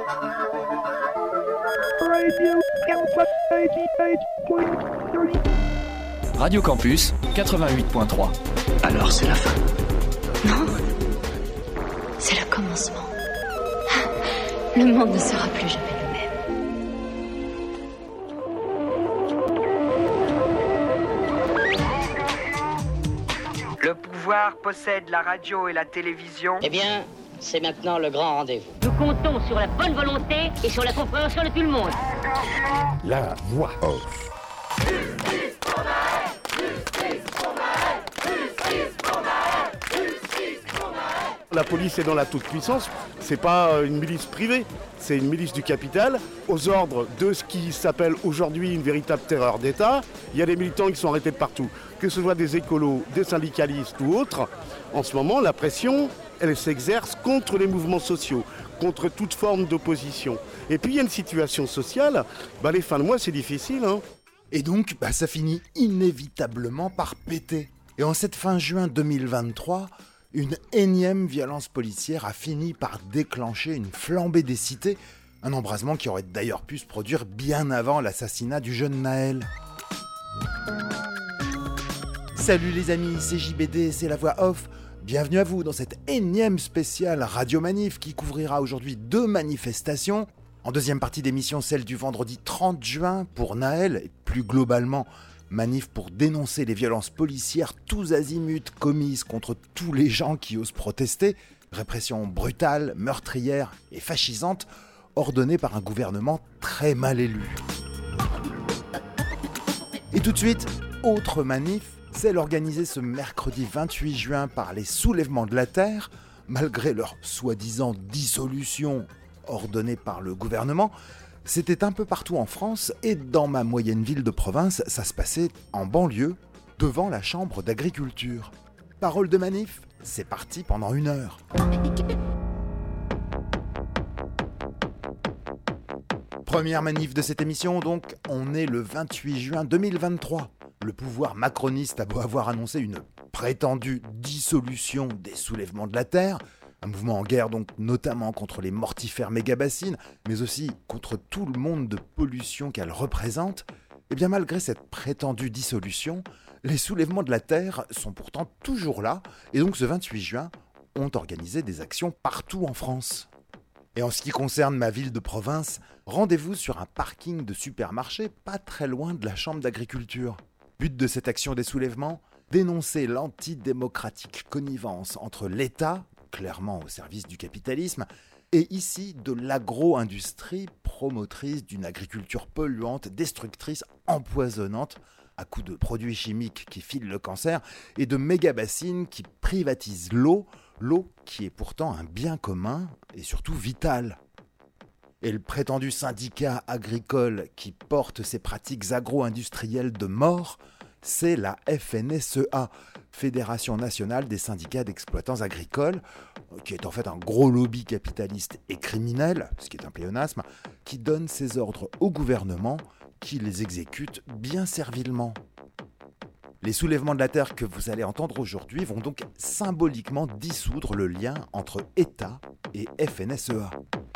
Radio Campus 88.3. Alors c'est la fin. Non, c'est le commencement. Le monde ne sera plus jamais le même. Le pouvoir possède la radio et la télévision. Eh bien, c'est maintenant le grand rendez-vous. Nous comptons sur la bonne volonté et sur la compréhension de tout le monde. La voix off. La police est dans la toute-puissance, c'est pas une milice privée, c'est une milice du capital, aux ordres de ce qui s'appelle aujourd'hui une véritable terreur d'État. Il y a des militants qui sont arrêtés de partout, que ce soit des écolos, des syndicalistes ou autres. En ce moment, la pression, elle s'exerce contre les mouvements sociaux, contre toute forme d'opposition. Et puis il y a une situation sociale, les fins de mois c'est difficile. Et donc, ça finit inévitablement par péter. Et en cette fin juin 2023, une énième violence policière a fini par déclencher une flambée des cités, un embrasement qui aurait d'ailleurs pu se produire bien avant l'assassinat du jeune Naël. Salut les amis, c'est JBD, c'est la voix off. Bienvenue à vous dans cette énième spéciale Radio Manif qui couvrira aujourd'hui 2 manifestations. En deuxième partie d'émission, celle du vendredi 30 juin pour Naël, et plus globalement, manif pour dénoncer les violences policières tous azimuts commises contre tous les gens qui osent protester. Répression brutale, meurtrière et fascisante, ordonnée par un gouvernement très mal élu. Et tout de suite, autre manif, celle organisée ce mercredi 28 juin par les Soulèvements de la Terre, malgré leur soi-disant dissolution ordonnée par le gouvernement. C'était un peu partout en France et dans ma moyenne ville de province, ça se passait en banlieue, devant la chambre d'agriculture. Parole de manif, c'est parti pendant 1 heure. Première manif de cette émission donc, on est le 28 juin 2023. Le pouvoir macroniste a beau avoir annoncé une prétendue dissolution des Soulèvements de la Terre, un mouvement en guerre donc notamment contre les mortifères mégabassines, mais aussi contre tout le monde de pollution qu'elle représente, et bien malgré cette prétendue dissolution, les Soulèvements de la Terre sont pourtant toujours là, et donc ce 28 juin ont organisé des actions partout en France. Et en ce qui concerne ma ville de province, rendez-vous sur un parking de supermarché pas très loin de la chambre d'agriculture. But de cette action des soulèvements, dénoncer l'antidémocratique connivence entre l'État, clairement au service du capitalisme, et ici de l'agro-industrie promotrice d'une agriculture polluante, destructrice, empoisonnante, à coups de produits chimiques qui filent le cancer, et de méga-bassines qui privatisent l'eau qui est pourtant un bien commun et surtout vital. Et le prétendu syndicat agricole qui porte ces pratiques agro-industrielles de mort, c'est la FNSEA, Fédération nationale des syndicats d'exploitants agricoles, qui est en fait un gros lobby capitaliste et criminel, ce qui est un pléonasme, qui donne ses ordres au gouvernement, qui les exécute bien servilement. Les Soulèvements de la Terre que vous allez entendre aujourd'hui vont donc symboliquement dissoudre le lien entre État et FNSEA.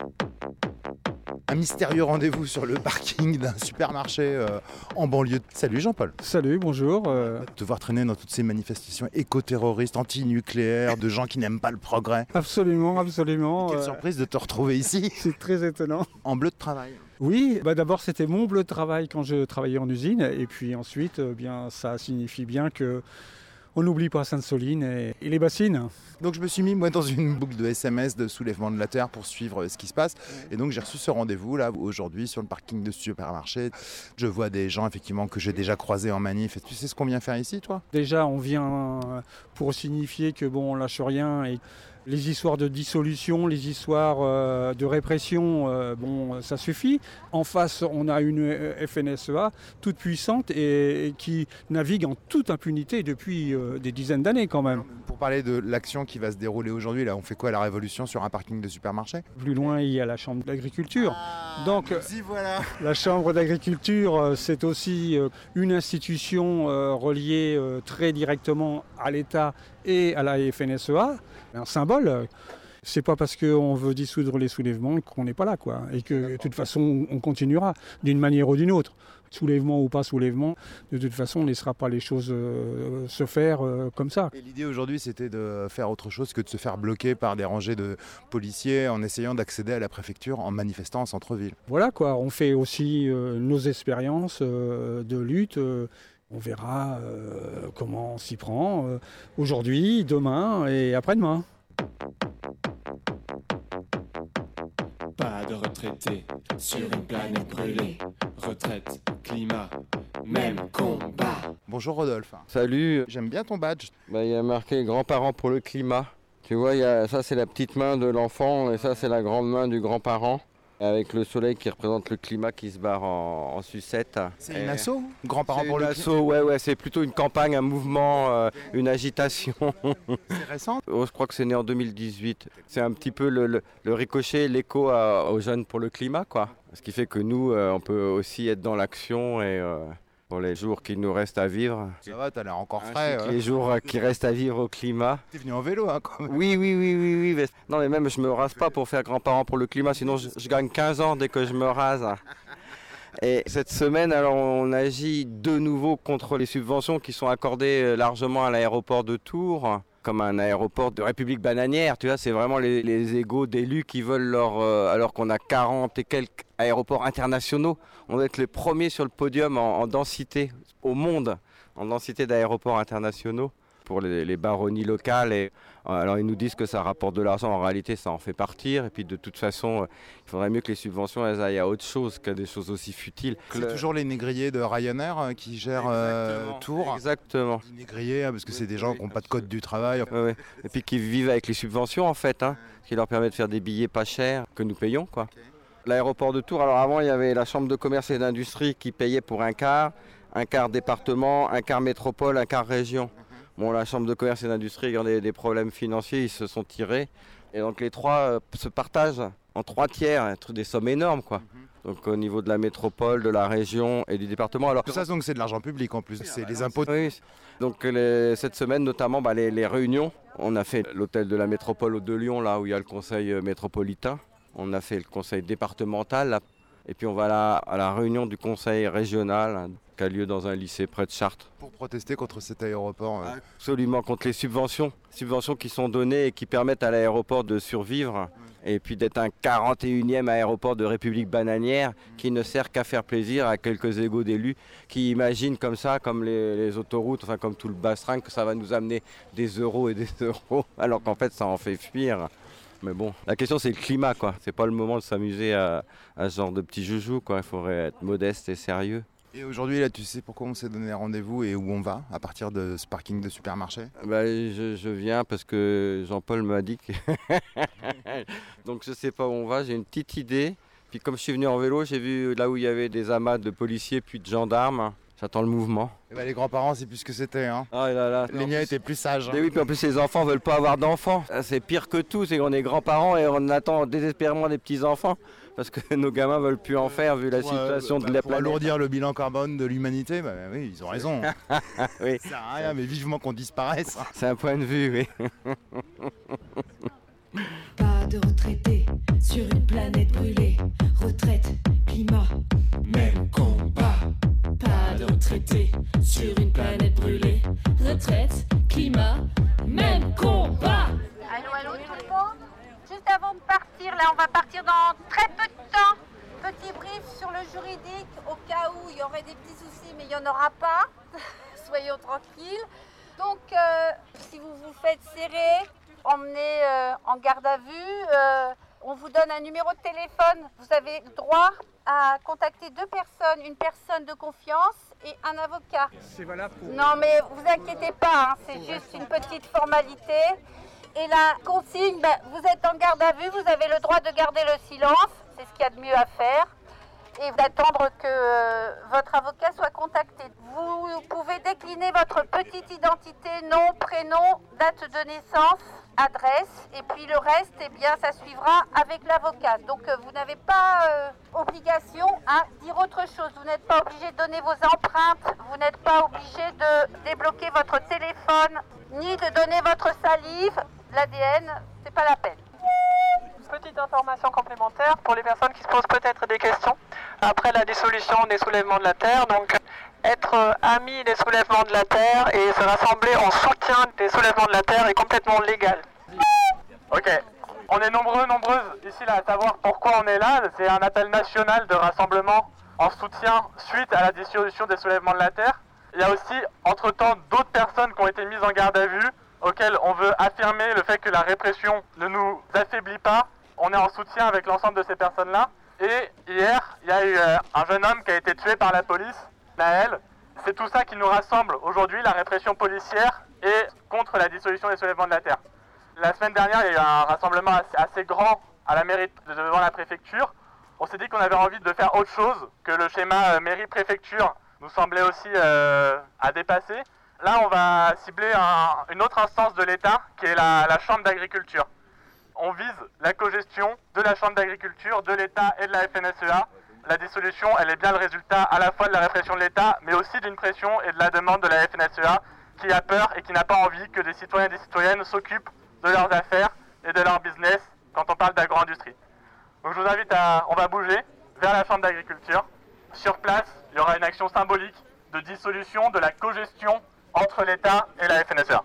Un mystérieux rendez-vous sur le parking d'un supermarché en banlieue. Salut Jean-Paul. Salut, bonjour. Te voir traîner dans toutes ces manifestations éco-terroristes, anti-nucléaires, de gens qui n'aiment pas le progrès. Absolument. Quelle surprise de te retrouver ici. C'est très étonnant. En bleu de travail. Oui, d'abord c'était mon bleu de travail quand je travaillais en usine, et puis ensuite, ça signifie bien que on n'oublie pas Sainte-Soline et les bassines. Donc je me suis mis moi dans une boucle de SMS de Soulèvement de la Terre pour suivre ce qui se passe. Et donc j'ai reçu ce rendez-vous là aujourd'hui sur le parking de supermarché. Je vois des gens effectivement que j'ai déjà croisés en manif. Et tu sais ce qu'on vient faire ici toi ? Déjà on vient pour signifier que on lâche rien, et les histoires de dissolution, les histoires de répression, ça suffit. En face, on a une FNSEA toute puissante et qui navigue en toute impunité depuis des dizaines d'années quand même. Pour parler de l'action qui va se dérouler aujourd'hui, là, on fait quoi, la révolution sur un parking de supermarché ? Plus loin, il y a la chambre d'agriculture. Donc, voilà. La chambre d'agriculture, c'est aussi une institution reliée très directement à l'État et à la FNSEA. Un symbole. C'est pas parce qu'on veut dissoudre les soulèvements qu'on n'est pas là, quoi. Et que de toute façon, on continuera d'une manière ou d'une autre. Soulèvement ou pas soulèvement, de toute façon, on ne laissera pas les choses se faire comme ça. Et l'idée aujourd'hui, c'était de faire autre chose que de se faire bloquer par des rangées de policiers en essayant d'accéder à la préfecture en manifestant en centre-ville. Voilà, quoi. On fait aussi nos expériences de lutte. On verra comment on s'y prend aujourd'hui, demain et après-demain. Pas de retraités sur une planète brûlée. Retraite, climat, même combat. Bonjour Rodolphe. Salut. J'aime bien ton badge. Il y a marqué grands-parents pour le climat. Tu vois, ça c'est la petite main de l'enfant et ça c'est la grande main du grand-parent. Avec le soleil qui représente le climat qui se barre en sucette. C'est une asso, grands-parents pour le climat. Ouais, c'est plutôt une campagne, un mouvement, une agitation. C'est récent. Je crois que c'est né en 2018. C'est un petit peu le ricochet, l'écho aux jeunes pour le climat, quoi. Ce qui fait que nous, on peut aussi être dans l'action et pour les jours qu'il nous reste à vivre. Ça va, t'as l'air encore frais. Les jours qui restent à vivre au climat. T'es venu en vélo, hein, quand même. Oui. Mais, non, mais même je me rase pas pour faire grands-parents pour le climat, sinon je gagne 15 ans dès que je me rase. Et cette semaine, alors on agit de nouveau contre les subventions qui sont accordées largement à l'aéroport de Tours, comme un aéroport de République bananière. Tu vois, c'est vraiment les égos d'élus qui veulent alors qu'on a 40 et quelques aéroports internationaux. On doit être les premiers sur le podium en densité au monde, en densité d'aéroports internationaux pour les baronnies locales. Et, alors ils nous disent que ça rapporte de l'argent, en réalité ça en fait partir. Et puis de toute façon, il faudrait mieux que les subventions elles aillent à autre chose qu'à des choses aussi futiles. C'est toujours les négriers de Ryanair qui gèrent Tours. Exactement. Les négriers, parce que c'est des gens qui n'ont pas de code du travail. Ouais. Et puis qui vivent avec les subventions en fait, ce qui leur permet de faire des billets pas chers que nous payons, quoi. Okay. L'aéroport de Tours, alors avant il y avait la chambre de commerce et d'industrie qui payait pour un quart département, un quart métropole, un quart région. Bon, la chambre de commerce et d'industrie ayant des problèmes financiers, ils se sont tirés. Et donc les trois se partagent en 3 tiers, des sommes énormes, quoi. Donc au niveau de la métropole, de la région et du département. Alors, tout ça, donc c'est de l'argent public en plus, c'est les impôts. Oui. Donc cette semaine notamment, les réunions. On a fait l'hôtel de la métropole de Lyon, là où il y a le conseil métropolitain. On a fait le conseil départemental, là. Et puis on va à la réunion du conseil régional qui a lieu dans un lycée près de Chartres. Pour protester contre cet aéroport. Absolument, contre les subventions qui sont données et qui permettent à l'aéroport de survivre. Et puis d'être un 41e aéroport de République bananière qui ne sert qu'à faire plaisir à quelques égos d'élus qui imaginent comme ça, comme les autoroutes, enfin comme tout le bastring, que ça va nous amener des euros et des euros, alors qu'en fait ça en fait fuir. Mais bon, la question c'est le climat, quoi. C'est pas le moment de s'amuser à ce genre de petits joujoux, quoi. Il faudrait être modeste et sérieux. Et aujourd'hui, là, tu sais pourquoi on s'est donné rendez-vous et où on va à partir de ce parking de supermarché ? Je viens parce que Jean-Paul m'a dit que... Donc je sais pas où on va, j'ai une petite idée. Puis comme je suis venu en vélo, j'ai vu là où il y avait des amas de policiers puis de gendarmes. J'attends le mouvement. Les grands-parents, c'est plus ce que c'était. Hein. Ah là. Les miens étaient plus sages. Mais oui, puis en plus, les enfants veulent pas avoir d'enfants. C'est pire que tout, c'est qu'on est grands-parents et on attend désespérément des petits-enfants. Parce que nos gamins veulent plus en faire vu la situation de la planète. Pour alourdir le bilan carbone de l'humanité, oui, ils ont raison. Oui. Ça sert à rien, mais vivement qu'on disparaisse. C'est un point de vue, oui. Pas de retraités sur une planète brûlée. Retraite, climat, même combat. Pas de retraités sur une planète brûlée. Retraite, climat, même combat. Allô tout le monde. Juste avant de partir, là on va partir dans très peu de temps. Petit brief sur le juridique, au cas où il y aurait des petits soucis, mais il n'y en aura pas. Soyons tranquilles. Donc si vous vous faites serrer, emmenez en garde à vue. On vous donne un numéro de téléphone. Vous avez le droit à contacter 2 personnes, une personne de confiance et un avocat. C'est valable pour... Non mais vous inquiétez pas, c'est juste une petite formalité. Et la consigne, vous êtes en garde à vue, vous avez le droit de garder le silence, c'est ce qu'il y a de mieux à faire. Et d'attendre que votre avocat soit contacté. Vous pouvez décliner votre petite identité, nom, prénom, date de naissance, adresse, et puis le reste, ça suivra avec l'avocat. Donc vous n'avez pas obligation à dire autre chose. Vous n'êtes pas obligé de donner vos empreintes, vous n'êtes pas obligé de débloquer votre téléphone, ni de donner votre salive. L'ADN, c'est pas la peine. Petite information complémentaire pour les personnes qui se posent peut-être des questions après la dissolution des soulèvements de la Terre. Donc, être ami des soulèvements de la Terre et se rassembler en soutien des soulèvements de la Terre est complètement légal. Ok, on est nombreuses ici là à savoir pourquoi on est là. C'est un appel national de rassemblement en soutien suite à la dissolution des soulèvements de la Terre. Il y a aussi entre-temps d'autres personnes qui ont été mises en garde à vue, auxquelles on veut affirmer le fait que la répression ne nous affaiblit pas. On est en soutien avec l'ensemble de ces personnes-là. Et hier, il y a eu un jeune homme qui a été tué par la police, Naël. C'est tout ça qui nous rassemble aujourd'hui, la répression policière et contre la dissolution des soulèvements de la Terre. La semaine dernière, il y a eu un rassemblement assez grand à la mairie devant la préfecture. On s'est dit qu'on avait envie de faire autre chose, que le schéma mairie-préfecture nous semblait aussi à dépasser. Là, on va cibler une autre instance de l'État, qui est la Chambre d'agriculture. On vise la cogestion de la Chambre d'agriculture, de l'État et de la FNSEA. La dissolution, elle est bien le résultat à la fois de la répression de l'État, mais aussi d'une pression et de la demande de la FNSEA, qui a peur et qui n'a pas envie que des citoyens et des citoyennes s'occupent de leurs affaires et de leur business quand on parle d'agro-industrie. Donc je vous invite on va bouger vers la Chambre d'agriculture. Sur place, il y aura une action symbolique de dissolution de la cogestion entre l'État et la FNSEA.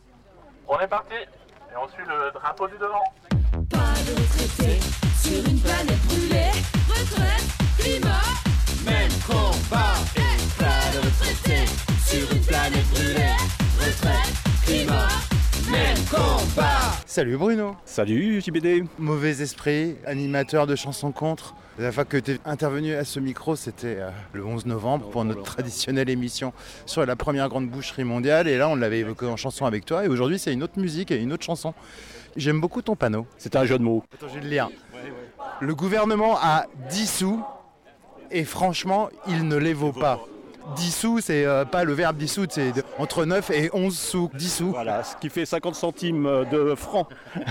On est parti et on suit le drapeau du devant. Pas de retraité sur une planète brûlée. Retraite, climat, même combat. Pas de retraité sur une planète brûlée. Retraite, climat, même combat. Salut Bruno. Salut JBD. Mauvais esprit, animateur de chansons contre. La fois que tu es intervenu à ce micro, c'était le 11 novembre pour notre traditionnelle émission sur la première grande boucherie mondiale. Et là, on l'avait évoqué en chanson avec toi. Et aujourd'hui, c'est une autre musique et une autre chanson. J'aime beaucoup ton panneau. C'est un jeu de mots. Attends, je vais le lire. Le gouvernement a 10 sous et franchement, il ne les vaut pas. 10 sous, c'est pas le verbe dissoudre, c'est entre 9 et 11 sous, 10 sous. Voilà, ce qui fait 50 centimes de francs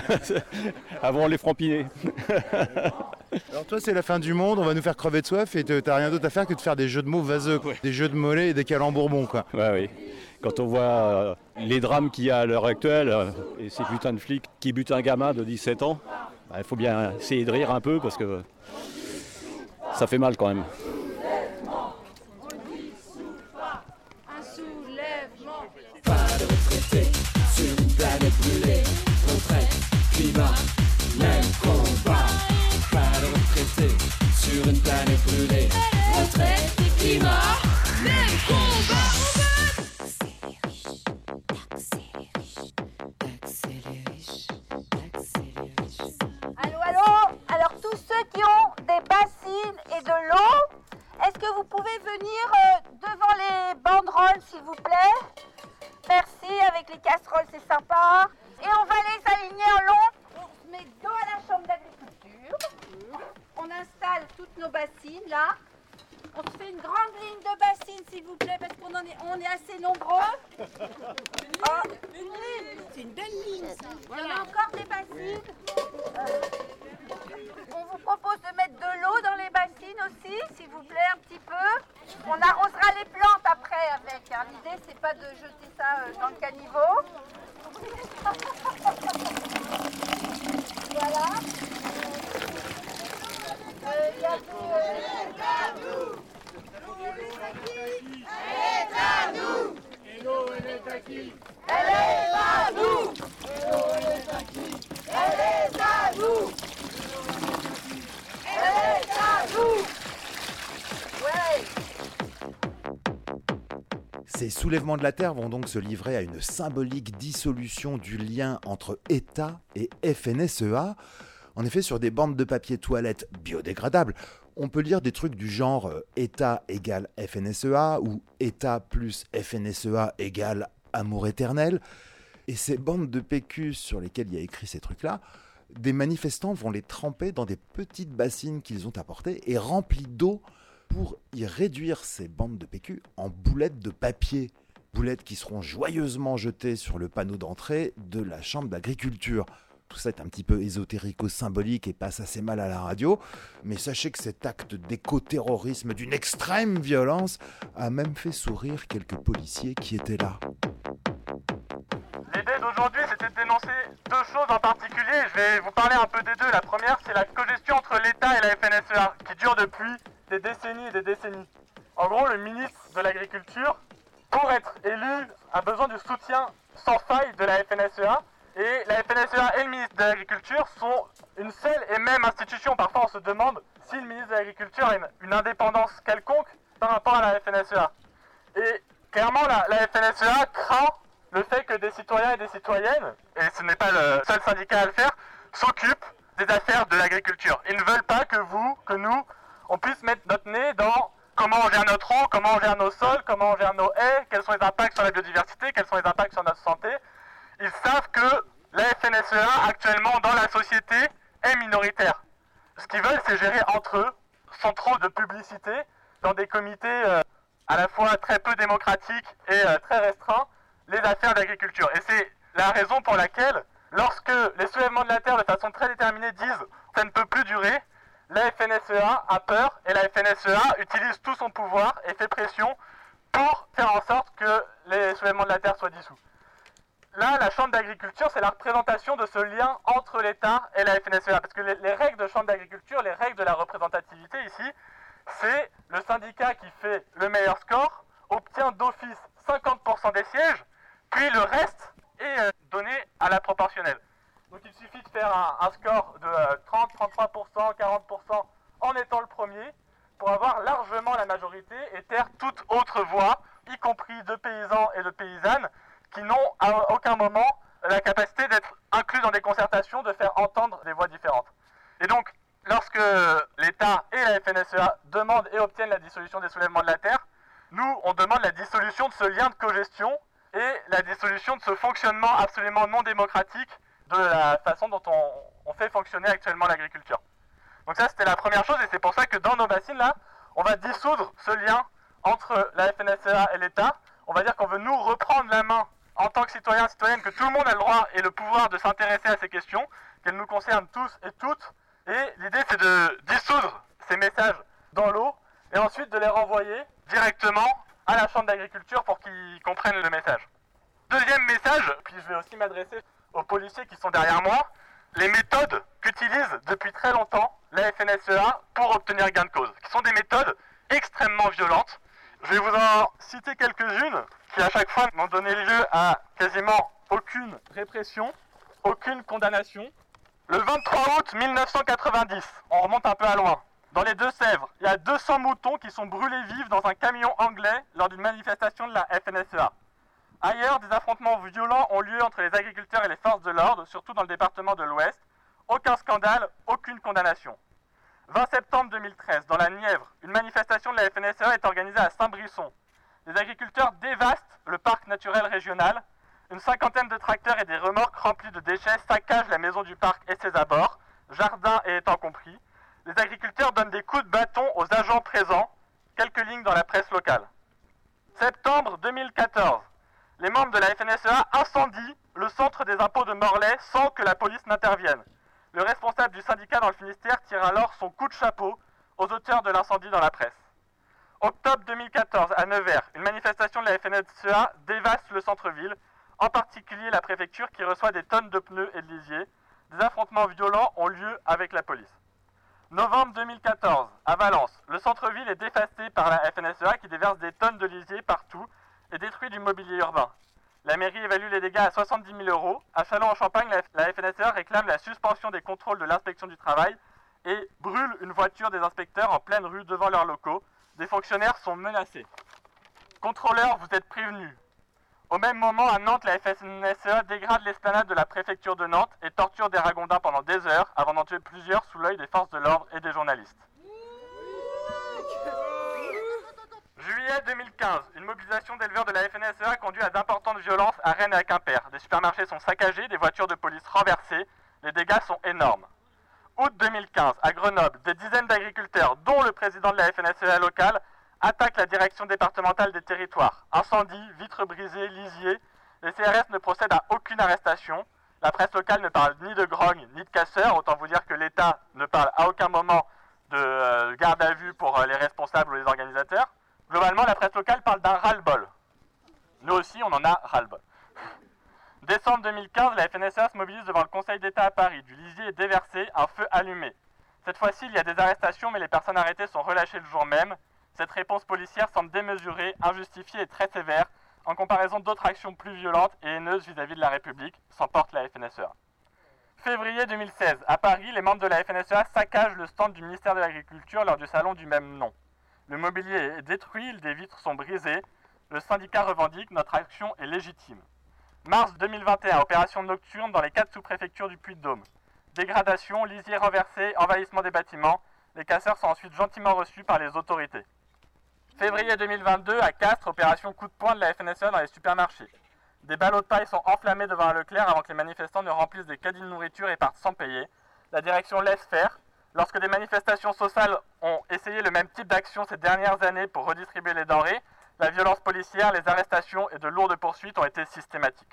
avant les francs pinés. Alors toi, c'est la fin du monde, on va nous faire crever de soif et t'as rien d'autre à faire que de faire des jeux de mots vaseux, ouais. Des jeux de mollets et des calembours bons, quoi. Ouais, oui. Quand on voit les drames qu'il y a à l'heure actuelle et ces putains de flics qui butent un gamin de 17 ans, il faut bien essayer de rire un peu parce que ça fait mal quand même. Pas de retraité sur une planète brûlée. Retraite, climat, même combat. Pas de retraité sur une planète brûlée. Retraite, climat, même combat. Allô. Alors tous ceux qui ont des bassines et de l'eau, est-ce que vous pouvez venir devant les banderoles s'il vous plaît? Merci, avec les casseroles c'est sympa. Et on va les aligner en long. On se met dos à la chambre d'agriculture. On installe toutes nos bassines là. On se fait une grande ligne de bassines s'il vous plaît parce qu'on on est assez nombreux. Une ligne. C'est une belle ligne ça. Voilà. Il y en a encore des bassines. On vous propose de mettre de l'eau dans les bassines aussi, s'il vous plaît, un petit peu. On arrosera les plantes après avec. Hein. L'idée, c'est pas de jeter ça dans le caniveau. Voilà. Il y a Elle est à nous. Et l'eau, elle est à qui? Elle est à nous. Et l'eau, elle est à qui? Elle est à nous. Elle est à nous. Ouais. Ces soulèvements de la Terre vont donc se livrer à une symbolique dissolution du lien entre État et FNSEA. En effet, sur des bandes de papier toilette biodégradables, on peut lire des trucs du genre État égale FNSEA ou État plus FNSEA égale amour éternel. Et ces bandes de PQ sur lesquelles il y a écrit ces trucs-là, des manifestants vont les tremper dans des petites bassines qu'ils ont apportées et remplies d'eau pour y réduire ces bandes de PQ en boulettes de papier. Boulettes qui seront joyeusement jetées sur le panneau d'entrée de la Chambre d'agriculture. Tout ça est un petit peu ésotérico-symbolique et passe assez mal à la radio, mais sachez que cet acte d'éco-terrorisme d'une extrême violence a même fait sourire quelques policiers qui étaient là. L'idée d'aujourd'hui, c'était de dénoncer deux choses en particulier, je vais vous parler un peu des deux. La première, c'est la cogestion entre l'État et la FNSEA, qui dure depuis des décennies et des décennies. En gros, le ministre de l'Agriculture, pour être élu, a besoin du soutien sans faille de la FNSEA. Et la FNSEA et le ministre de l'Agriculture sont une seule et même institution. Parfois, on se demande si le ministre de l'Agriculture a une indépendance quelconque par rapport à la FNSEA. Et clairement, la FNSEA craint le fait que des citoyens et des citoyennes, et ce n'est pas le seul syndicat à le faire, s'occupent des affaires de l'agriculture. Ils ne veulent pas que nous, on puisse mettre notre nez dans comment on gère notre eau, comment on gère nos sols, comment on gère nos haies, quels sont les impacts sur la biodiversité, quels sont les impacts sur notre santé. Ils savent que la FNSEA, actuellement dans la société, est minoritaire. Ce qu'ils veulent, c'est gérer entre eux, sans trop de publicité, dans des comités à la fois très peu démocratiques et très restreints, les affaires d'agriculture. Et c'est la raison pour laquelle, lorsque les soulèvements de la terre, de façon très déterminée, disent « ça ne peut plus durer », la FNSEA a peur et la FNSEA utilise tout son pouvoir et fait pression pour faire en sorte que les soulèvements de la terre soient dissous. Là, la Chambre d'agriculture, c'est la représentation de ce lien entre l'État et la FNSEA. Parce que les règles de Chambre d'agriculture, les règles de la représentativité ici, c'est le syndicat qui fait le meilleur score, obtient d'office 50% des sièges, puis le reste est donné à la proportionnelle. Donc il suffit de faire un score de 30, 33%, 40% en étant le premier pour avoir largement la majorité et taire toute autre voix, y compris de paysans et de paysannes, qui n'ont à aucun moment la capacité d'être inclus dans des concertations, de faire entendre des voix différentes. Et donc, lorsque l'État et la FNSEA demandent et obtiennent la dissolution des soulèvements de la terre, nous, on demande la dissolution de ce lien de cogestion et la dissolution de ce fonctionnement absolument non démocratique de la façon dont on fait fonctionner actuellement l'agriculture. Donc ça, c'était la première chose, et c'est pour ça que dans nos bassines, là, on va dissoudre ce lien entre la FNSEA et l'État. On va dire qu'on veut nous reprendre la main en tant que citoyens, citoyennes, que tout le monde a le droit et le pouvoir de s'intéresser à ces questions, qu'elles nous concernent tous et toutes. Et l'idée, c'est de dissoudre ces messages dans l'eau et ensuite de les renvoyer directement à la Chambre d'agriculture pour qu'ils comprennent le message. Deuxième message, puis je vais aussi m'adresser aux policiers qui sont derrière moi, les méthodes qu'utilise depuis très longtemps la FNSEA pour obtenir gain de cause, qui sont des méthodes extrêmement violentes. Je vais vous en citer quelques-unes qui à chaque fois n'ont donné lieu à quasiment aucune répression, aucune condamnation. Le 23 août 1990, on remonte un peu à loin, dans les Deux-Sèvres, il y a 200 moutons qui sont brûlés vifs dans un camion anglais lors d'une manifestation de la FNSEA. Ailleurs, des affrontements violents ont lieu entre les agriculteurs et les forces de l'ordre, surtout dans le département de l'Ouest. Aucun scandale, aucune condamnation. 20 septembre 2013, dans la Nièvre, une manifestation de la FNSEA est organisée à Saint-Brisson. Les agriculteurs dévastent le parc naturel régional. Une cinquantaine de tracteurs et des remorques remplies de déchets saccagent la maison du parc et ses abords, jardins et étangs compris. Les agriculteurs donnent des coups de bâton aux agents présents. Quelques lignes dans la presse locale. Septembre 2014, les membres de la FNSEA incendient le centre des impôts de Morlaix sans que la police n'intervienne. Le responsable du syndicat dans le Finistère tire alors son coup de chapeau aux auteurs de l'incendie dans la presse. Octobre 2014, à Nevers, une manifestation de la FNSEA dévaste le centre-ville, en particulier la préfecture qui reçoit des tonnes de pneus et de lisiers. Des affrontements violents ont lieu avec la police. Novembre 2014, à Valence, le centre-ville est dévasté par la FNSEA qui déverse des tonnes de lisiers partout et détruit du mobilier urbain. La mairie évalue les dégâts à 70 000 €. À Châlons-en-Champagne, la FNSEA réclame la suspension des contrôles de l'inspection du travail et brûle une voiture des inspecteurs en pleine rue devant leurs locaux. Des fonctionnaires sont menacés. Contrôleurs, vous êtes prévenus. Au même moment, à Nantes, la FNSEA dégrade l'esplanade de la préfecture de Nantes et torture des ragondins pendant des heures avant d'en tuer plusieurs sous l'œil des forces de l'ordre et des journalistes. Juillet 2015, une mobilisation d'éleveurs de la FNSEA conduit à d'importantes violences à Rennes et à Quimper. Des supermarchés sont saccagés, des voitures de police renversées. Les dégâts sont énormes. Août 2015, à Grenoble, des dizaines d'agriculteurs, dont le président de la FNSEA locale, attaquent la direction départementale des territoires. Incendies, vitres brisées, lisiers. Les CRS ne procèdent à aucune arrestation. La presse locale ne parle ni de grogne ni de casseurs. Autant vous dire que l'État ne parle à aucun moment de garde à vue pour les responsables ou les organisateurs. Globalement, la presse locale parle d'un ras-le-bol. Nous aussi, on en a ras-le-bol. Décembre 2015, la FNSEA se mobilise devant le Conseil facile, il y a des arrestations, mais les personnes arrêtées sont relâchées le jour même. Cette réponse policière semble démesurée, injustifiée et très sévère, en comparaison d'autres actions plus violentes et haineuses vis-à-vis de la République, s'emporte la FNSEA. Février 2016, à Paris, les membres de la FNSEA saccagent le stand du ministère de l'Agriculture lors du salon du même nom. Le mobilier est détruit, des vitres sont brisées. Le syndicat revendique « Notre action est légitime ». Mars 2021, opération nocturne dans les 4 sous-préfectures du Puy-de-Dôme. Dégradation, lisier renversé, envahissement des bâtiments. Les casseurs sont ensuite gentiment reçus par les autorités. Février 2022, à Castres, opération coup de poing de la FNSEA dans les supermarchés. Des ballots de paille sont enflammés devant un Leclerc avant que les manifestants ne remplissent des caddies de nourriture et partent sans payer. La direction laisse faire. Lorsque des manifestations sociales ont essayé le même type d'action ces dernières années pour redistribuer les denrées, la violence policière, les arrestations et de lourdes poursuites ont été systématiques.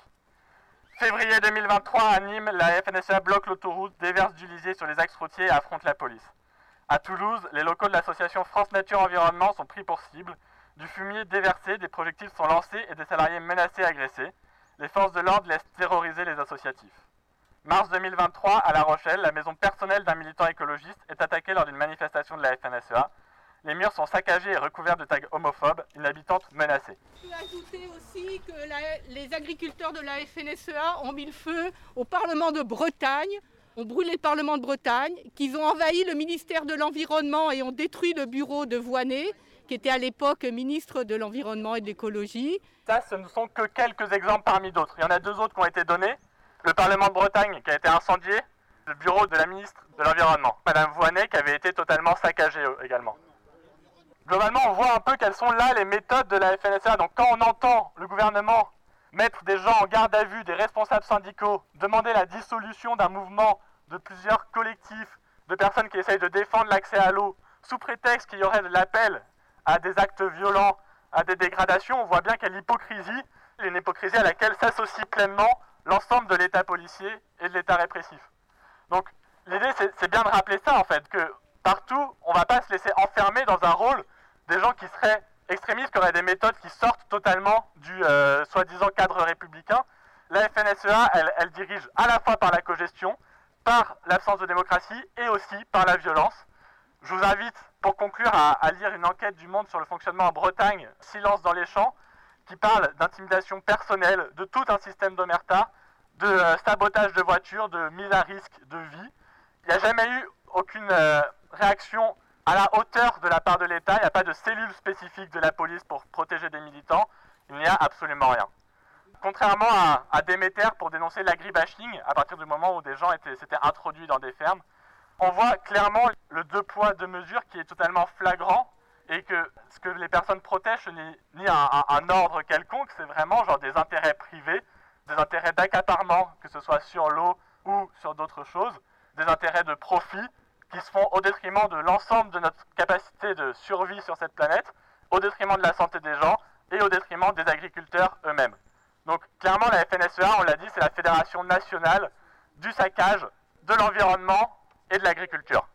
Février 2023, à Nîmes, la FNSEA bloque l'autoroute, déverse du lisier sur les axes routiers et affronte la police. À Toulouse, les locaux de l'association France Nature Environnement sont pris pour cible. Du fumier déversé, des projectiles sont lancés et des salariés menacés et agressés. Les forces de l'ordre laissent terroriser les associatifs. Mars 2023, à La Rochelle, la maison personnelle d'un militant écologiste est attaquée lors d'une manifestation de la FNSEA. Les murs sont saccagés et recouverts de tags homophobes, une habitante menacée. Je peux ajouter aussi que les agriculteurs de la FNSEA ont mis le feu au Parlement de Bretagne, ont brûlé le Parlement de Bretagne, qu'ils ont envahi le ministère de l'Environnement et ont détruit le bureau de Voynet, qui était à l'époque ministre de l'Environnement et de l'Écologie. Ça, ce ne sont que quelques exemples parmi d'autres. Il y en a 2 autres qui ont été donnés. Le Parlement de Bretagne qui a été incendié, le bureau de la ministre de l'Environnement, Madame Voynet, qui avait été totalement saccagée également. Globalement, on voit un peu quelles sont là les méthodes de la FNSEA. Donc quand on entend le gouvernement mettre des gens en garde à vue, des responsables syndicaux, demander la dissolution d'un mouvement de plusieurs collectifs, de personnes qui essayent de défendre l'accès à l'eau, sous prétexte qu'il y aurait de l'appel à des actes violents, à des dégradations, on voit bien qu'il y a l'hypocrisie, une hypocrisie à laquelle s'associe pleinement l'ensemble de l'État policier et de l'État répressif. Donc l'idée c'est bien de rappeler ça en fait, que partout on ne va pas se laisser enfermer dans un rôle des gens qui seraient extrémistes, qui auraient des méthodes qui sortent totalement du soi-disant cadre républicain. La FNSEA, elle dirige à la fois par la cogestion, par l'absence de démocratie et aussi par la violence. Je vous invite, pour conclure, à lire une enquête du Monde sur le fonctionnement en Bretagne, Silence dans les champs, qui parle d'intimidation personnelle, de tout un système d'omerta, de sabotage de voitures, de mise à risque de vie. Il n'y a jamais eu aucune réaction à la hauteur de la part de l'État. Il n'y a pas de cellule spécifique de la police pour protéger des militants. Il n'y a absolument rien. Contrairement à Déméter pour dénoncer l'agribashing, à partir du moment où des gens s'étaient introduits dans des fermes, on voit clairement le 2 poids 2 mesures qui est totalement flagrant et que ce que les personnes protègent, ce n'est ni un ordre quelconque, c'est vraiment genre des intérêts privés, des intérêts d'accaparement, que ce soit sur l'eau ou sur d'autres choses, des intérêts de profit qui se font au détriment de l'ensemble de notre capacité de survie sur cette planète, au détriment de la santé des gens et au détriment des agriculteurs eux-mêmes. Donc clairement la FNSEA, on l'a dit, c'est la fédération nationale du saccage, de l'environnement et de l'agriculture.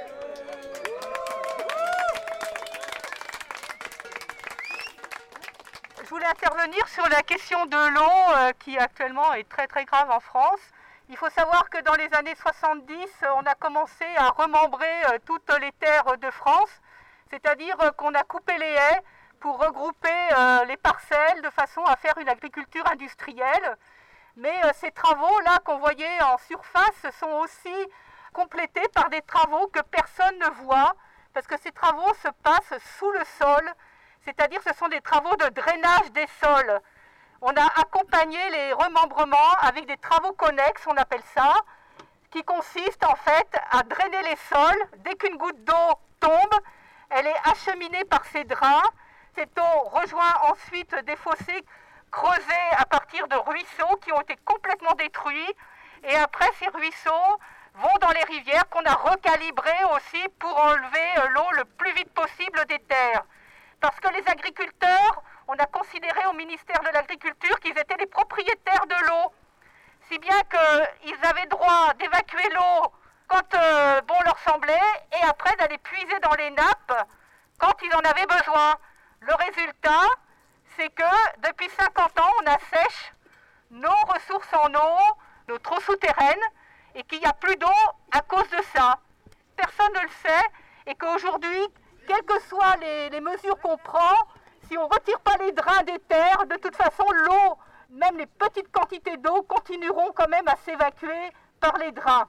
Je voulais intervenir sur la question de l'eau qui actuellement est très très grave en France. Il faut savoir que dans les années 70, on a commencé à remembrer toutes les terres de France, c'est-à-dire qu'on a coupé les haies pour regrouper les parcelles de façon à faire une agriculture industrielle. Mais ces travaux-là qu'on voyait en surface sont aussi complétés par des travaux que personne ne voit, parce que ces travaux se passent sous le sol, c'est-à-dire ce sont des travaux de drainage des sols. On a accompagné les remembrements avec des travaux connexes, on appelle ça, qui consistent en fait à drainer les sols. Dès qu'une goutte d'eau tombe, elle est acheminée par ces drains. Cette eau rejoint ensuite des fossés creusés à partir de ruisseaux qui ont été complètement détruits. Et après, ces ruisseaux vont dans les rivières qu'on a recalibrées aussi pour enlever l'eau le plus vite possible des terres. Parce que les agriculteurs, on a considéré au ministère de l'Agriculture qu'ils étaient les propriétaires de l'eau. Si bien qu'ils avaient droit d'évacuer l'eau quand bon leur semblait et après d'aller puiser dans les nappes quand ils en avaient besoin. Le résultat, c'est que depuis 50 ans, on assèche nos ressources en eau, nos trous souterraines, et qu'il n'y a plus d'eau à cause de ça. personne ne le sait et qu'aujourd'hui, quelles que soient les mesures qu'on prend, si on ne retire pas les drains des terres, de toute façon, l'eau, même les petites quantités d'eau, continueront quand même à s'évacuer par les drains.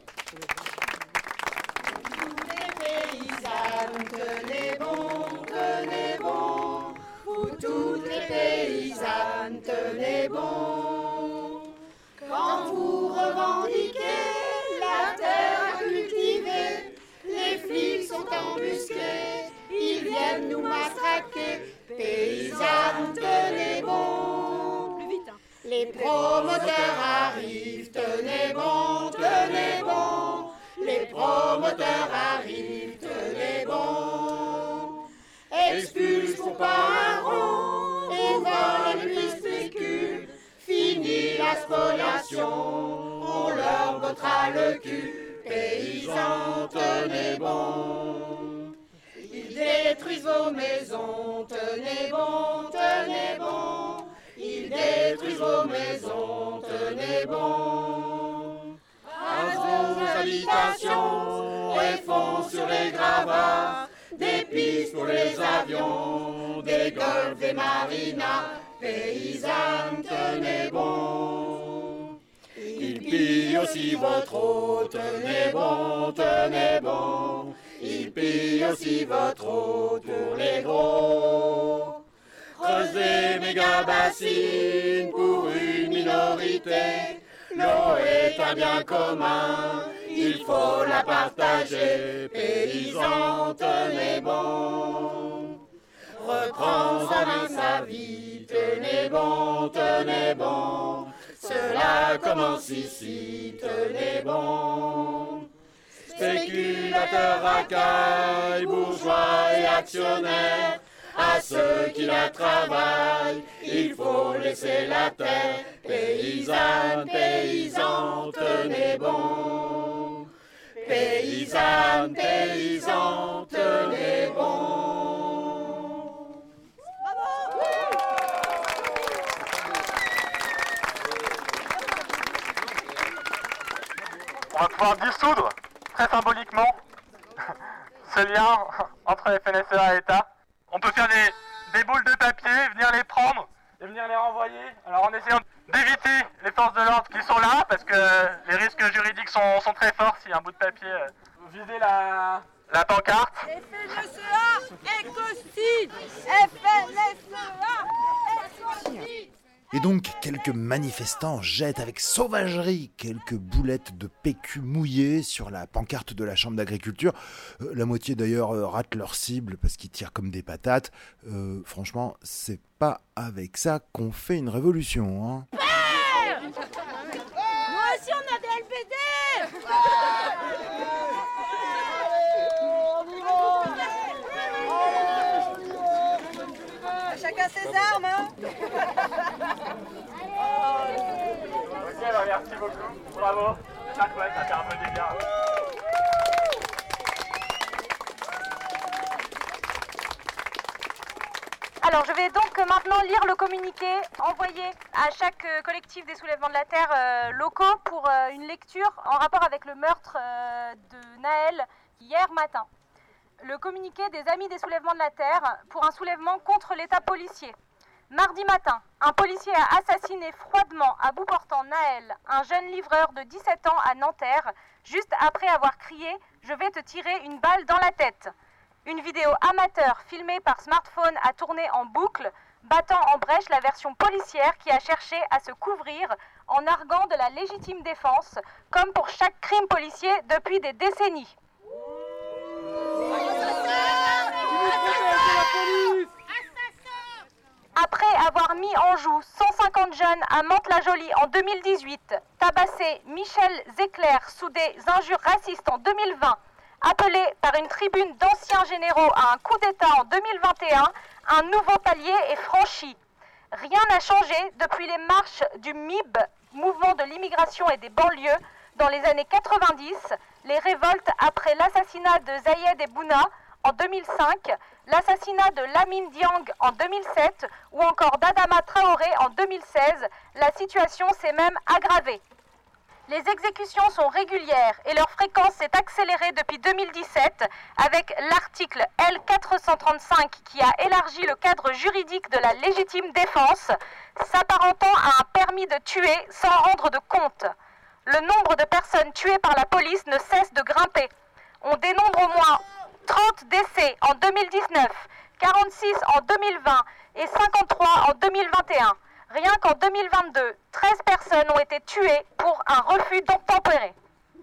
Paysannes, tenez bon, vous toutes les paysannes, tenez bon. Quand vous revendiquez la terre à cultiver, les flics sont embusqués, ils viennent nous matraquer. Paysannes, tenez bon. Plus vite, hein. Les promoteurs arrivent, tenez bon, tenez bon. Les promoteurs arrivent, tenez bon. Expulse pour pas un rond, et vole puis spécule. Fini la spoliation, on leur bottera le cul. Paysans, tenez bon. Ils détruisent vos maisons, tenez bon, tenez bon. Ils détruisent vos maisons, tenez bon. À vos habitations et font sur les gravats des pistes pour les avions, des golfs, des marinas. Paysannes, tenez bon. Ils pillent aussi votre eau, tenez bon, tenez bon. Ils pillent aussi votre eau pour les gros. Creusez méga bassines pour une minorité. L'eau est un bien commun, il faut la partager. Paysans, tenez bon. Reprends en main sa vie, tenez bon, tenez bon. Cela commence ici, tenez bon. Spéculateurs, racailles, bourgeois et actionnaires, à ceux qui la travaillent, il faut laisser la terre. Paysannes, paysans, tenez bon. Paysannes, paysans, tenez bon. On va pouvoir dissoudre, très symboliquement, ce lien entre FNSEA et État. On peut faire des boules de papier, venir les prendre et venir les renvoyer. Alors en essayant d'éviter les forces de l'ordre qui sont là, parce que les risques juridiques sont très forts si un bout de papier visait la pancarte. FNSEA, écocide. FNSEA, écocide. Et donc, quelques manifestants jettent avec sauvagerie quelques boulettes de PQ mouillées sur la pancarte de la Chambre d'agriculture. La moitié d'ailleurs rate leur cible parce qu'ils tirent comme des patates. Franchement, c'est pas avec ça qu'on fait une révolution, hein. Moi aussi on a des LBD. Chacun ses armes, hein. Ok, bah merci beaucoup, bravo. Ça fait un peu des gars. Alors je vais donc maintenant lire le communiqué envoyé à chaque collectif des soulèvements de la terre locaux pour une lecture en rapport avec le meurtre de Naël hier matin. Le communiqué des Amis des soulèvements de la terre pour un soulèvement contre l'état policier. Mardi matin, un policier a assassiné froidement à bout portant Naël, un jeune livreur de 17 ans à Nanterre, juste après avoir crié « Je vais te tirer une balle dans la tête ». Une vidéo amateur filmée par smartphone a tourné en boucle, battant en brèche la version policière qui a cherché à se couvrir en arguant de la légitime défense, comme pour chaque crime policier depuis des décennies. Après avoir mis en joue 150 jeunes à Mantes-la-Jolie en 2018, tabassé Michel Zecler sous des injures racistes en 2020, appelé par une tribune d'anciens généraux à un coup d'État en 2021, un nouveau palier est franchi. Rien n'a changé depuis les marches du MIB, Mouvement de l'immigration et des banlieues, dans les années 90, les révoltes après l'assassinat de Zayed Ebouna en 2005, l'assassinat de Lamine Diang en 2007 ou encore d'Adama Traoré en 2016, la situation s'est même aggravée. Les exécutions sont régulières et leur fréquence s'est accélérée depuis 2017 avec l'article L435 qui a élargi le cadre juridique de la légitime défense, s'apparentant à un permis de tuer sans rendre de compte. Le nombre de personnes tuées par la police ne cesse de grimper. On dénombre au moins 30 décès en 2019, 46 en 2020 et 53 en 2021. Rien qu'en 2022, 13 personnes ont été tuées pour un refus d'obtempérer.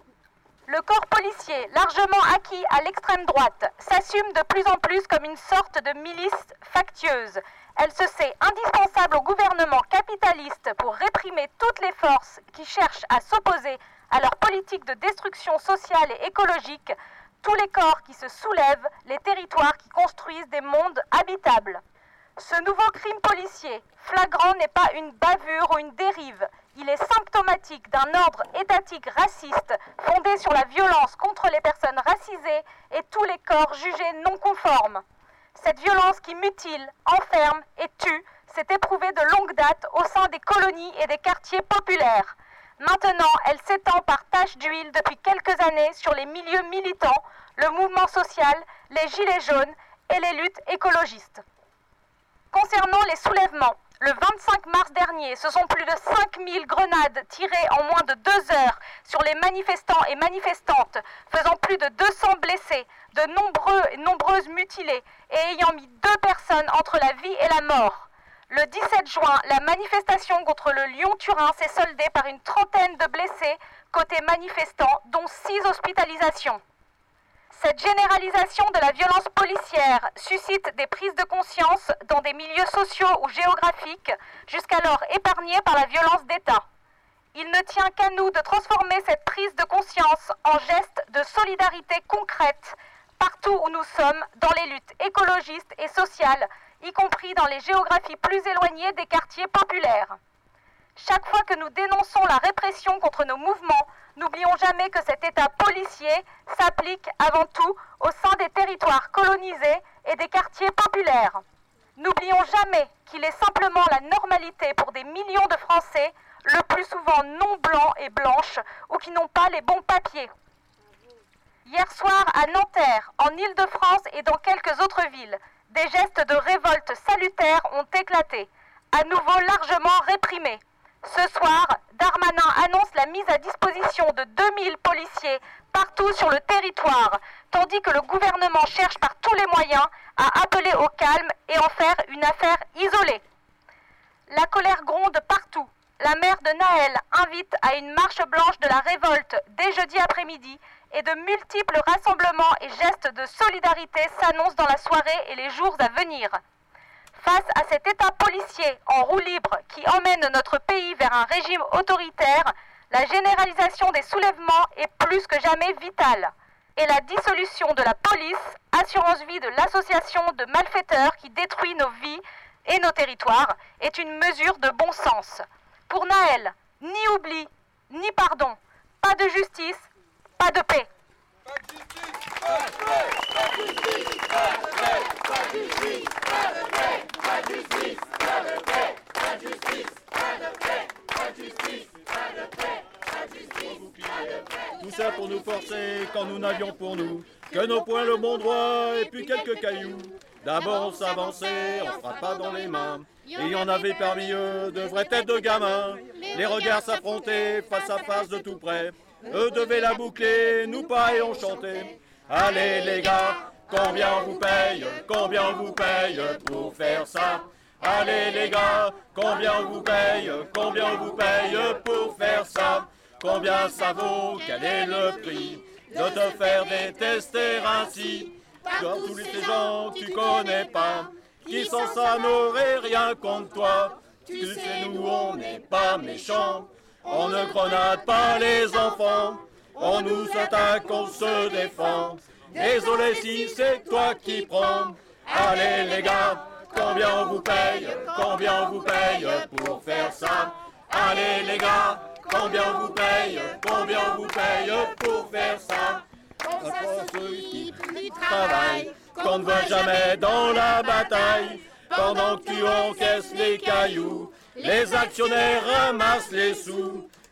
Le corps policier, largement acquis à l'extrême droite, s'assume de plus en plus comme une sorte de milice factieuse. Elle se sait indispensable au gouvernement capitaliste pour réprimer toutes les forces qui cherchent à s'opposer à leur politique de destruction sociale et écologique, tous les corps qui se soulèvent, les territoires qui construisent des mondes habitables. Ce nouveau crime policier, flagrant, n'est pas une bavure ou une dérive. Il est symptomatique d'un ordre étatique raciste fondé sur la violence contre les personnes racisées et tous les corps jugés non conformes. Cette violence qui mutile, enferme et tue s'est éprouvée de longue date au sein des colonies et des quartiers populaires. Maintenant, elle s'étend par taches d'huile depuis quelques années sur les milieux militants, le mouvement social, les gilets jaunes et les luttes écologistes. Concernant les soulèvements, le 25 mars dernier, ce sont plus de 5000 grenades tirées en moins de 2 heures sur les manifestants et manifestantes, faisant plus de 200 blessés, de nombreux et nombreuses mutilés et ayant mis 2 personnes entre la vie et la mort. Le 17 juin, la manifestation contre le Lyon-Turin s'est soldée par une trentaine de blessés côté manifestants, dont 6 hospitalisations. Cette généralisation de la violence policière suscite des prises de conscience dans des milieux sociaux ou géographiques jusqu'alors épargnés par la violence d'État. Il ne tient qu'à nous de transformer cette prise de conscience en geste de solidarité concrète partout où nous sommes dans les luttes écologistes et sociales, y compris dans les géographies plus éloignées des quartiers populaires. Chaque fois que nous dénonçons la répression contre nos mouvements, n'oublions jamais que cet État policier s'applique avant tout au sein des territoires colonisés et des quartiers populaires. N'oublions jamais qu'il est simplement la normalité pour des millions de Français, le plus souvent non blancs et blanches, ou qui n'ont pas les bons papiers. Hier soir, à Nanterre, en Île-de-France et dans quelques autres villes, des gestes de révolte salutaires ont éclaté, à nouveau largement réprimés. Ce soir, Darmanin annonce la mise à disposition de 2000 policiers partout sur le territoire, tandis que le gouvernement cherche par tous les moyens à appeler au calme et en faire une affaire isolée. La colère gronde partout. La maire de Naël invite à une marche blanche de la révolte dès jeudi après-midi et de multiples rassemblements et gestes de solidarité s'annoncent dans la soirée et les jours à venir. Face à cet État policier en roue libre qui emmène notre pays vers un régime autoritaire, la généralisation des soulèvements est plus que jamais vitale. Et la dissolution de la police, assurance vie de l'association de malfaiteurs qui détruit nos vies et nos territoires, est une mesure de bon sens. Pour Naël, ni oubli, ni pardon, pas de justice, pas de paix. Tout ça pour nous forcer quand nous n'avions pour nous que nos poings, le bon droit et puis quelques cailloux. D'abord on s'avançait, on frappa dans les mains. Il y en avait parmi eux de vraies têtes de gamins. Les regards s'affrontaient face à face de tout près. Eux devaient la boucler, nous pas et on chantait. Allez les gars, combien on vous paye pour faire ça? Allez les gars, combien on vous paye pour faire ça? Combien ça vaut, quel est le prix de te faire détester ainsi? Comme tous ces gens que tu connais pas, qui sans ça n'auraient rien contre toi. Tu sais, nous on n'est pas méchants, on ne grenade pas les enfants, on nous attaque, on se défend. Désolé si c'est toi qui prends. Allez les gars, combien on vous paye pour faire ça? Allez les gars, combien on vous paye pour faire ça? Ceux qui travaillent, qu'on ne voit jamais dans la bataille, pendant que tu encaisses les cailloux, les actionnaires ramassent les sous.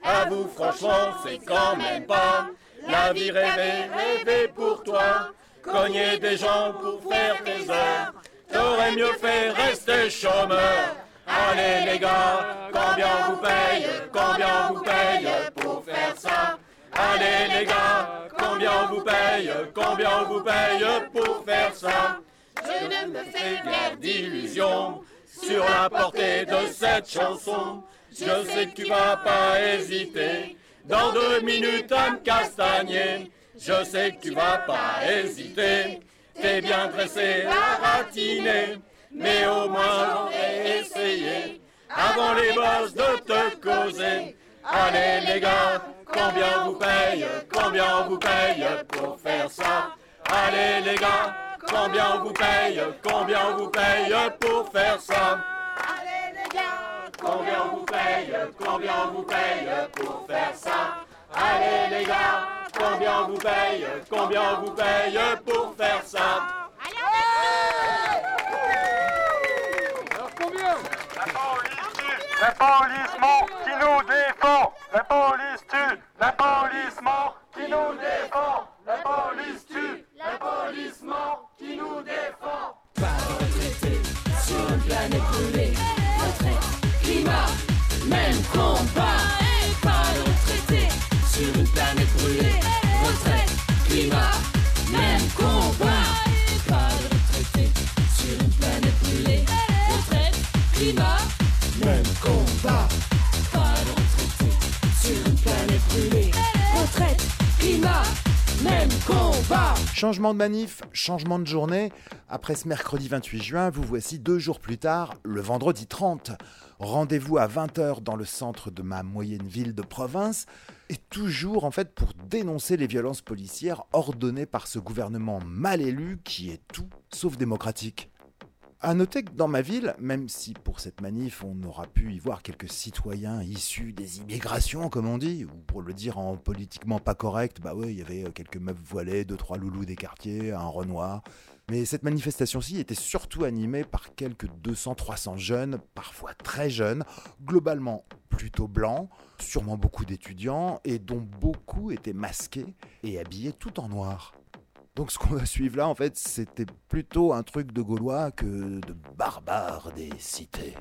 Avoue franchement, c'est quand même pas la vie rêvée pour toi. Cogner des gens pour faire tes heures, t'aurais mieux fait rester chômeur. Allez les gars, combien vous paye pour faire ça? Allez les gars, combien vous paye pour faire ça? Je ne me fais guère d'illusions sur la portée de cette chanson. Je sais que tu vas pas hésiter dans 2 minutes à me castagner. Je sais que tu vas pas hésiter, t'es bien dressé à ratiner. Mais au moins j'aurais essayé avant les boss de te causer. Allez les gars, combien vous paye pour faire ça? Allez les gars, combien vous paye pour faire ça? Allez les gars, combien vous paye pour faire ça? Allez les gars, combien vous paye pour faire ça? Alors combien? La police ment qui nous défend. La police tue. La police ment qui nous défend. La police tue. La police ment qui nous défend. Pas de retraité sur une planète brûlée. Retraite, climat, même combat. Pas de retraité sur une planète brûlée. Retraite, climat, même combat. Pas de retraité sur une planète brûlée. Retraite, climat, même combat. Pas de retraité sur une planète brûlée. Retraite, climat, même combat. Changement de manif, changement de journée. Après ce mercredi 28 juin, vous voici 2 jours plus tard, le vendredi 30. Rendez-vous à 20h dans le centre de ma moyenne ville de province. Et toujours en fait pour dénoncer les violences policières ordonnées par ce gouvernement mal élu qui est tout sauf démocratique. À noter que dans ma ville, même si pour cette manif on aura pu y voir quelques citoyens issus des immigrations comme on dit, ou pour le dire en politiquement pas correct, bah ouais, il y avait quelques meufs voilées, 2-3 loulous des quartiers, un Renoir. Mais cette manifestation-ci était surtout animée par quelques 200-300 jeunes, parfois très jeunes, globalement plutôt blancs, sûrement beaucoup d'étudiants, et dont beaucoup étaient masqués et habillés tout en noir. Donc ce qu'on va suivre là, en fait, c'était plutôt un truc de Gaulois que de barbares des cités.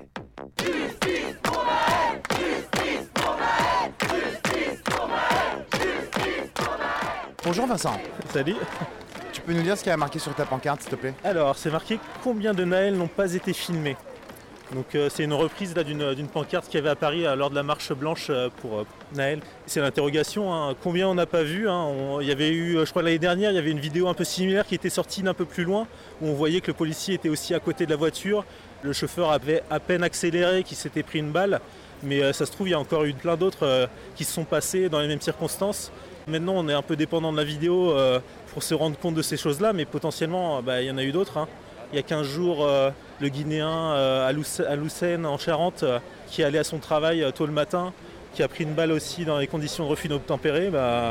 Justice pour Maël, justice pour Maël, justice pour Maël, justice pour Maël. Bonjour Vincent. Salut. Tu peux nous dire ce qu'il y a marqué sur ta pancarte, s'il te plaît? Alors, c'est marqué combien de Naël n'ont pas été filmés. Donc c'est une reprise là, d'une pancarte qui avait à Paris lors de la marche blanche pour Naël. C'est l'interrogation, hein, combien on n'a pas vu, hein. Il y avait eu, je crois l'année dernière, il y avait une vidéo un peu similaire qui était sortie d'un peu plus loin, où on voyait que le policier était aussi à côté de la voiture. Le chauffeur avait à peine accéléré, qu'il s'était pris une balle. Mais ça se trouve, il y a encore eu plein d'autres qui se sont passés dans les mêmes circonstances. Maintenant, on est un peu dépendant de la vidéo pour se rendre compte de ces choses-là, mais potentiellement, il y en a eu d'autres, hein. Il y a 15 jours, le Guinéen à Lucène, en Charente, qui allait à son travail tôt le matin, qui a pris une balle aussi dans les conditions de refus d'obtempérer,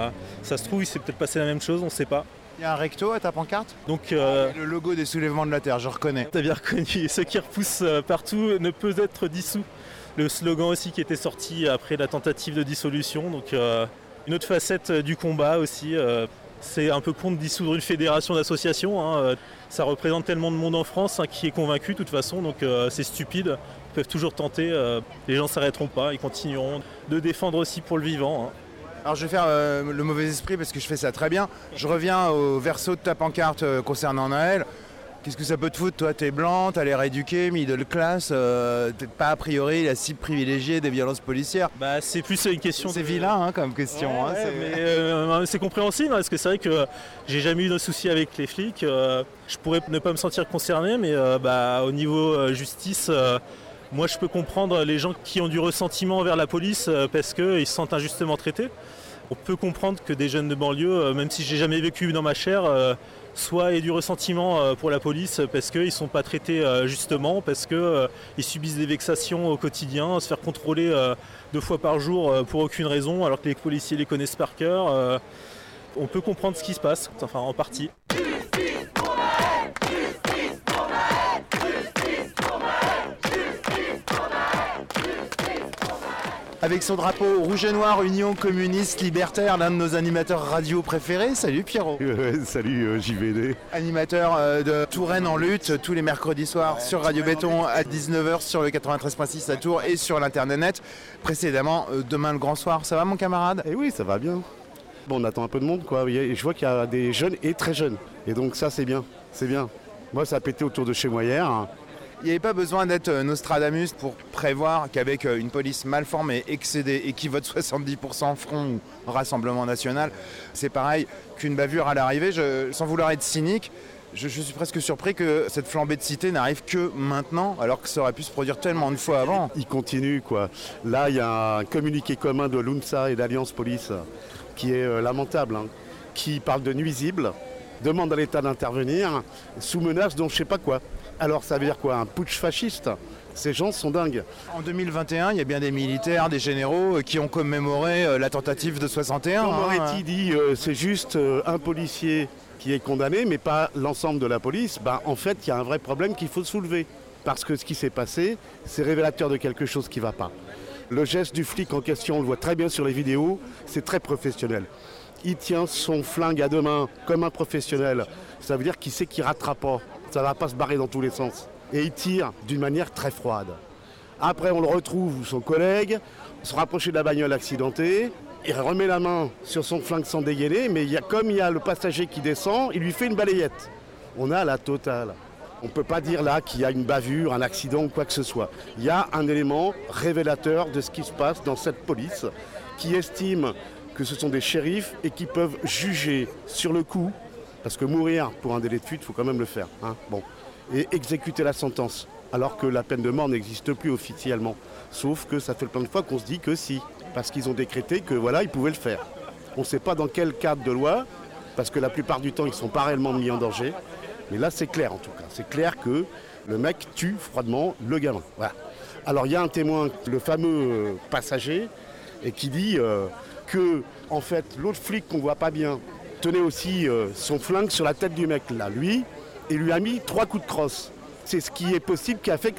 ça se trouve, il s'est peut-être passé la même chose, on ne sait pas. Il y a un recto à ta pancarte? Donc, le logo des soulèvements de la Terre, je reconnais. T'as bien reconnu, ceux qui repoussent partout ne peuvent être dissous. Le slogan aussi qui était sorti après la tentative de dissolution, donc une autre facette du combat aussi. C'est un peu con de dissoudre une fédération d'associations, hein. Ça représente tellement de monde en France, hein, qui est convaincu de toute façon, donc c'est stupide. Ils peuvent toujours tenter, les gens ne s'arrêteront pas, ils continueront de défendre aussi pour le vivant, hein. Alors je vais faire le mauvais esprit parce que je fais ça très bien. Je reviens au verso de ta pancarte concernant Naël. Qu'est-ce que ça peut te foutre? Toi, t'es blanc, t'as l'air éduqué, middle class, t'es pas a priori la cible privilégiée des violences policières. C'est plus une question. C'est vilain hein, comme question. Ouais, mais c'est compréhensible parce que c'est vrai que j'ai jamais eu de soucis avec les flics. Je pourrais ne pas me sentir concerné, mais au niveau justice, moi je peux comprendre les gens qui ont du ressentiment envers la police parce qu'ils se sentent injustement traités. On peut comprendre que des jeunes de banlieue, même si j'ai jamais vécu dans ma chair, soit aient du ressentiment pour la police parce qu'ils ne sont pas traités justement, parce qu'ils subissent des vexations au quotidien, se faire contrôler 2 fois par jour pour aucune raison, alors que les policiers les connaissent par cœur. On peut comprendre ce qui se passe, enfin en partie. avec son drapeau rouge et noir, Union communiste libertaire, l'un de nos animateurs radio préférés. Salut Pierrot. Salut JVD. Animateur de Touraine en lutte tous les mercredis soirs sur Radio Béton à 19h sur le 93.6 à Tours et sur l'internet. Précédemment, demain le grand soir. Ça va mon camarade? Eh oui, ça va bien. Bon, on attend un peu de monde quoi. Et je vois qu'il y a des jeunes et très jeunes. Et donc ça c'est bien, c'est bien. Moi ça a pété autour de chez moi hier. Il n'y avait pas besoin d'être Nostradamus pour prévoir qu'avec une police mal formée, excédée et qui vote 70% Front ou Rassemblement National, c'est pareil qu'une bavure à l'arrivée. Sans vouloir être cynique, je suis presque surpris que cette flambée de cité n'arrive que maintenant, alors que ça aurait pu se produire tellement de fois avant. Il continue quoi. Là il y a un communiqué commun de l'UNSA et d'Alliance Police qui est lamentable, qui parle de nuisibles, demande à l'État d'intervenir sous menace dont je ne sais pas quoi. Alors ça veut dire quoi? Un putsch fasciste? Ces gens sont dingues. En 2021, il y a bien des militaires, des généraux qui ont commémoré la tentative de 61. Quand Moretti dit c'est juste un policier qui est condamné, mais pas l'ensemble de la police, en fait, il y a un vrai problème qu'il faut soulever. Parce que ce qui s'est passé, c'est révélateur de quelque chose qui ne va pas. Le geste du flic en question, on le voit très bien sur les vidéos, c'est très professionnel. Il tient son flingue à deux mains comme un professionnel. Ça veut dire qu'il sait qu'il ne ratera pas. Ça ne va pas se barrer dans tous les sens. Et il tire d'une manière très froide. Après, on le retrouve, son collègue, se rapprocher de la bagnole accidentée. Il remet la main sur son flingue sans dégainer, mais comme il y a le passager qui descend, il lui fait une balayette. On a la totale. On ne peut pas dire là qu'il y a une bavure, un accident ou quoi que ce soit. Il y a un élément révélateur de ce qui se passe dans cette police qui estime que ce sont des shérifs et qui peuvent juger sur le coup. Parce que mourir pour un délai de fuite, il faut quand même le faire. Et exécuter la sentence, alors que la peine de mort n'existe plus officiellement. Sauf que ça fait plein de fois qu'on se dit que si, parce qu'ils ont décrété que voilà, ils pouvaient le faire. On ne sait pas dans quel cadre de loi, parce que la plupart du temps, ils ne sont pas réellement mis en danger. Mais là, c'est clair en tout cas. C'est clair que le mec tue froidement le gamin. Voilà. Alors il y a un témoin, le fameux passager, et qui dit que, en fait, l'autre flic qu'on ne voit pas bien, tenait aussi son flingue sur la tête du mec là, lui, et lui a mis 3 coups de crosse. C'est ce qui est possible qui a fait que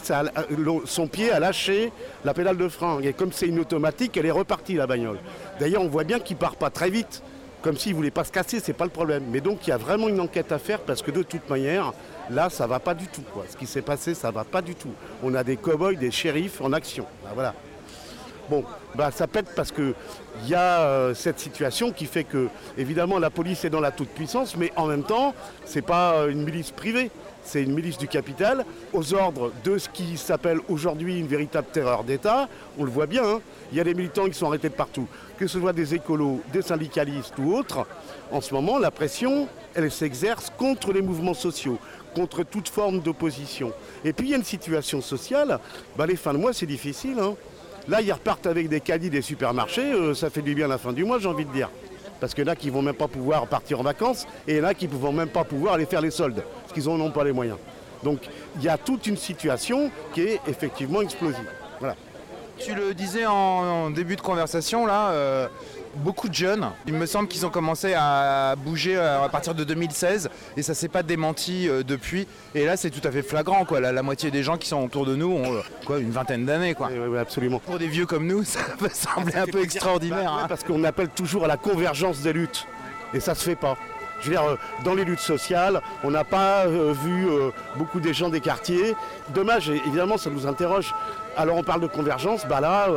son pied a lâché la pédale de frein. Et comme c'est une automatique, elle est repartie la bagnole. D'ailleurs, on voit bien qu'il part pas très vite, comme s'il voulait pas se casser, c'est pas le problème. Mais donc il y a vraiment une enquête à faire parce que de toute manière, là, ça va pas du tout, quoi. Ce qui s'est passé, ça va pas du tout. On a des cow-boys, des shérifs en action. Voilà. Bon, ça pète parce qu'il y a cette situation qui fait que, évidemment, la police est dans la toute-puissance, mais en même temps, c'est pas une milice privée, c'est une milice du capital, aux ordres de ce qui s'appelle aujourd'hui une véritable terreur d'État. On le voit bien, il y a des militants qui sont arrêtés de partout, que ce soit des écolos, des syndicalistes ou autres. En ce moment, la pression, elle s'exerce contre les mouvements sociaux, contre toute forme d'opposition. Et puis, il y a une situation sociale, les fins de mois, c'est difficile, Là, ils repartent avec des caddies des supermarchés, ça fait du bien à la fin du mois, j'ai envie de dire. Parce qu'il y en a qui ne vont même pas pouvoir partir en vacances et il y en a qui ne vont même pas pouvoir aller faire les soldes, parce qu'ils n'en ont pas les moyens. Donc, il y a toute une situation qui est effectivement explosive. Voilà. Tu le disais en début de conversation, là, beaucoup de jeunes, il me semble qu'ils ont commencé à bouger à partir de 2016 et ça ne s'est pas démenti depuis. Et là, c'est tout à fait flagrant, quoi. La moitié des gens qui sont autour de nous ont une vingtaine d'années, quoi. Oui, absolument. Pour des vieux comme nous, ça peut sembler un peu extraordinaire. Parce qu'on appelle toujours à la convergence des luttes et ça ne se fait pas. Je veux dire, dans les luttes sociales, on n'a pas vu beaucoup des gens des quartiers. Dommage, et évidemment, ça nous interroge. Alors on parle de convergence,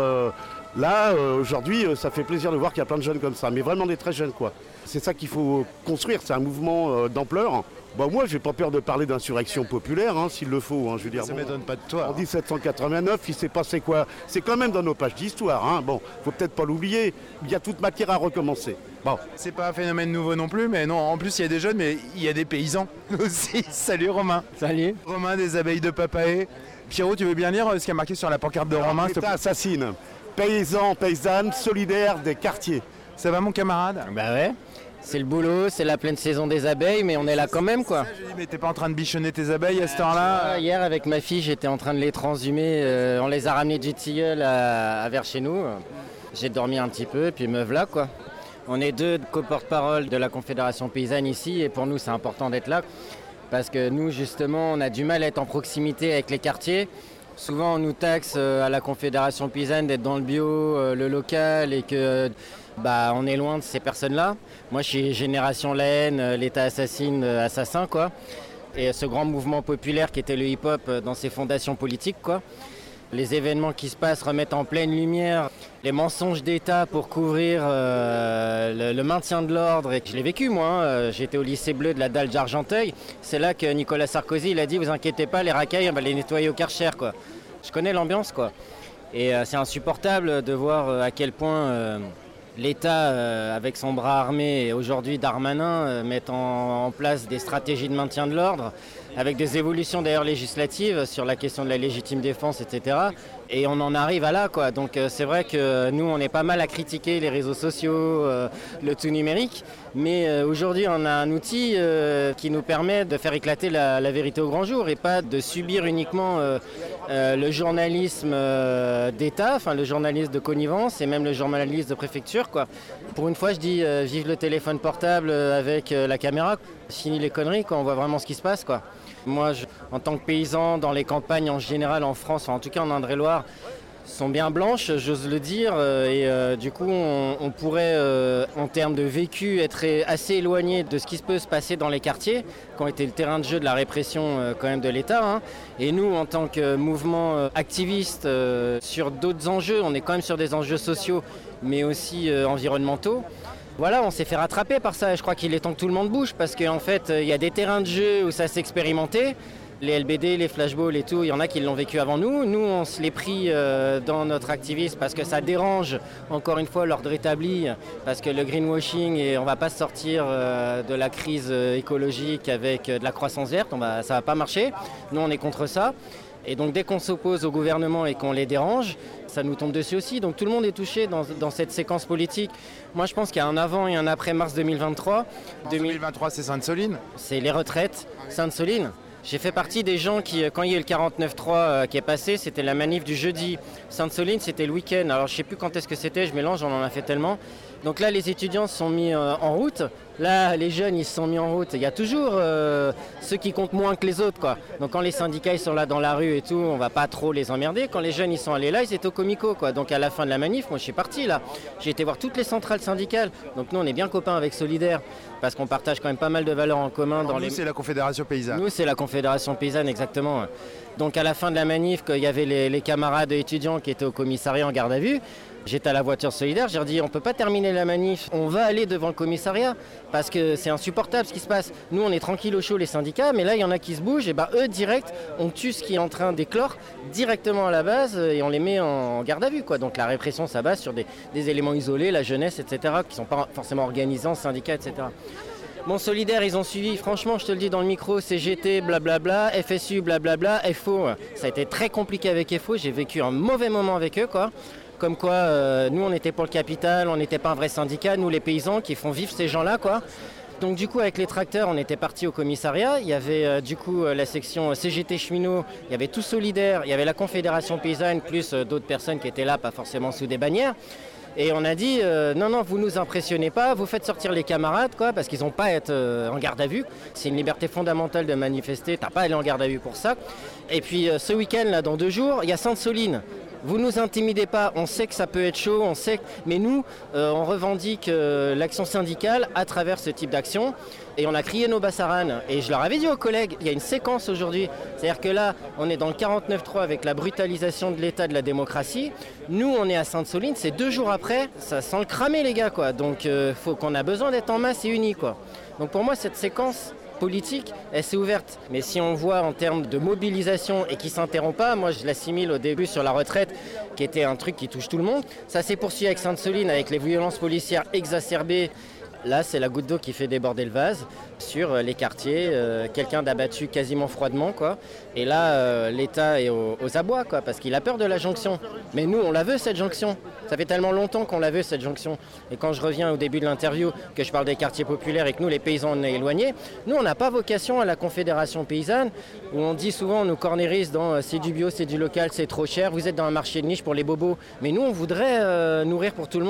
là, aujourd'hui, ça fait plaisir de voir qu'il y a plein de jeunes comme ça, mais vraiment des très jeunes, quoi. C'est ça qu'il faut construire, c'est un mouvement d'ampleur. Moi, j'ai pas peur de parler d'insurrection populaire, s'il le faut. Je veux dire, ça ne m'étonne pas de toi. En 1789, il s'est passé quoi? C'est quand même dans nos pages d'histoire. Faut peut-être pas l'oublier. Il y a toute matière à recommencer. Bon. C'est pas un phénomène nouveau non plus, mais non, en plus il y a des jeunes, mais il y a des paysans aussi. Salut Romain. Salut. Romain des abeilles de Papaé. Pierrot, tu veux bien lire ce qui a marqué sur la pancarte de Romain? L'État assassine. Paysans, paysannes, solidaires des quartiers. Ça va mon camarade? Bah ouais. C'est le boulot, c'est la pleine saison des abeilles, mais on est là quand même, quoi. Ça, j'ai dit, mais t'es pas en train de bichonner tes abeilles à cette heure-là? Hier, avec ma fille, j'étais en train de les transhumer. On les a ramenés de Tilleul vers chez nous. J'ai dormi un petit peu, et puis me voilà, quoi. On est 2 co-porte-parole de la Confédération Paysanne ici, et pour nous, c'est important d'être là. Parce que nous, justement, on a du mal à être en proximité avec les quartiers. Souvent on nous taxe à la Confédération paysanne d'être dans le bio, le local et que on est loin de ces personnes-là. Moi je suis Génération La Haine, l'État assassine, assassin quoi. Et ce grand mouvement populaire qui était le hip-hop dans ses fondations politiques quoi. Les événements qui se passent remettent en pleine lumière les mensonges d'État pour couvrir le maintien de l'ordre. Et je l'ai vécu moi, j'étais au lycée bleu de la Dalle d'Argenteuil. C'est là que Nicolas Sarkozy il a dit vous inquiétez pas, les racailles on va les nettoyer au Karcher quoi. Je connais l'ambiance quoi. Et c'est insupportable de voir à quel point l'État avec son bras armé et aujourd'hui Darmanin met en place des stratégies de maintien de l'ordre avec des évolutions d'ailleurs législatives sur la question de la légitime défense, etc. Et on en arrive à là, quoi. Donc c'est vrai que nous, on est pas mal à critiquer les réseaux sociaux, le tout numérique. Mais aujourd'hui, on a un outil qui nous permet de faire éclater la vérité au grand jour et pas de subir uniquement le journalisme d'État, enfin le journalisme de connivence et même le journalisme de préfecture, quoi. Pour une fois, je dis vive le téléphone portable avec la caméra. Fini les conneries, quoi. On voit vraiment ce qui se passe, quoi. Moi, en tant que paysan, dans les campagnes en général en France, enfin, en tout cas en Indre-et-Loire, sont bien blanches, j'ose le dire, et du coup on pourrait en termes de vécu être assez éloigné de ce qui peut se passer dans les quartiers qui ont été le terrain de jeu de la répression quand même de l'État, hein. Et nous en tant que mouvement activiste sur d'autres enjeux, on est quand même sur des enjeux sociaux mais aussi environnementaux. Voilà, on s'est fait rattraper par ça et je crois qu'il est temps que tout le monde bouge parce qu'en fait il y a des terrains de jeu où ça s'est expérimenté. Les LBD, les flashballs et tout, il y en a qui l'ont vécu avant nous. Nous, on se l'est pris dans notre activisme parce que ça dérange, encore une fois, l'ordre établi, parce que le greenwashing, et on ne va pas sortir de la crise écologique avec de la croissance verte, ça ne va pas marcher. Nous, on est contre ça. Et donc, dès qu'on s'oppose au gouvernement et qu'on les dérange, ça nous tombe dessus aussi. Donc, tout le monde est touché dans cette séquence politique. Moi, je pense qu'il y a un avant et un après mars 2023. 2023, c'est Sainte-Soline ? C'est les retraites. Sainte-Soline. J'ai fait partie des gens qui, quand il y a eu le 49.3 qui est passé, c'était la manif du jeudi. Sainte-Soline, c'était le week-end. Alors, je ne sais plus quand est-ce que c'était, je mélange, on en a fait tellement. Donc là, les étudiants se sont mis en route. Là, les jeunes, ils se sont mis en route. Il y a toujours ceux qui comptent moins que les autres, quoi. Donc quand les syndicats, ils sont là dans la rue et tout, on ne va pas trop les emmerder. Quand les jeunes, ils sont allés là, ils étaient au comico, quoi. Donc à la fin de la manif, moi, je suis parti, là. J'ai été voir toutes les centrales syndicales. Donc nous, on est bien copains avec Solidaire, parce qu'on partage quand même pas mal de valeurs en commun. Nous, c'est la Confédération paysanne. Nous, c'est la Confédération paysanne, exactement. Donc à la fin de la manif, quand il y avait les camarades étudiants qui étaient au commissariat en garde à vue, j'étais à la voiture Solidaire, j'ai dit on ne peut pas terminer la manif, on va aller devant le commissariat parce que c'est insupportable ce qui se passe. Nous on est tranquille au chaud les syndicats, mais là il y en a qui se bougent et eux direct on tue ce qui est en train d'éclore directement à la base et on les met en garde à vue, quoi. Donc la répression ça base sur des éléments isolés, la jeunesse, etc. qui ne sont pas forcément organisés en syndicats, etc. Bon, Solidaire, ils ont suivi, franchement, je te le dis dans le micro, CGT, blablabla, FSU, blablabla, FO. Ça a été très compliqué avec FO, j'ai vécu un mauvais moment avec eux, quoi. Comme quoi, nous, on était pour le capital, on n'était pas un vrai syndicat, nous, les paysans, qui font vivre ces gens-là, quoi. Donc du coup, avec les tracteurs, on était partis au commissariat. Il y avait du coup la section CGT cheminot, il y avait tout Solidaire, il y avait la Confédération paysanne, plus d'autres personnes qui étaient là, pas forcément sous des bannières. Et on a dit, non, vous nous impressionnez pas, vous faites sortir les camarades, quoi, parce qu'ils n'ont pas à être en garde à vue. C'est une liberté fondamentale de manifester, t'as pas à aller en garde à vue pour ça. Et puis ce week-end, là, dans 2 jours, il y a Sainte-Soline. Vous nous intimidez pas, on sait que ça peut être chaud, mais nous, on revendique l'action syndicale à travers ce type d'action. Et on a crié nos bassaranes. Et je leur avais dit aux collègues, il y a une séquence aujourd'hui. C'est-à-dire que là, on est dans le 49.3 avec la brutalisation de l'État, de la démocratie. Nous, on est à Sainte-Soline, c'est 2 jours après, ça sent le cramer les gars, quoi. Donc faut qu'on a besoin d'être en masse et unis, quoi. Donc pour moi, cette séquence politique, elle s'est ouverte. Mais si on voit en termes de mobilisation et qui ne s'interrompt pas, moi je l'assimile au début sur la retraite, qui était un truc qui touche tout le monde. Ça s'est poursuivi avec Sainte-Soline, avec les violences policières exacerbées. Là, c'est la goutte d'eau qui fait déborder le vase sur les quartiers. Quelqu'un d'abattu quasiment froidement, quoi. Et là, l'État est aux abois, quoi, parce qu'il a peur de la jonction. Mais nous, on la veut, cette jonction. Ça fait tellement longtemps qu'on la veut, cette jonction. Et quand je reviens au début de l'interview, que je parle des quartiers populaires et que nous, les paysans, on est éloignés, nous, on n'a pas vocation à la Confédération paysanne, où on dit souvent, on nous cornérise dans c'est du bio, c'est du local, c'est trop cher, vous êtes dans un marché de niche pour les bobos. Mais nous, on voudrait nourrir pour tout le monde.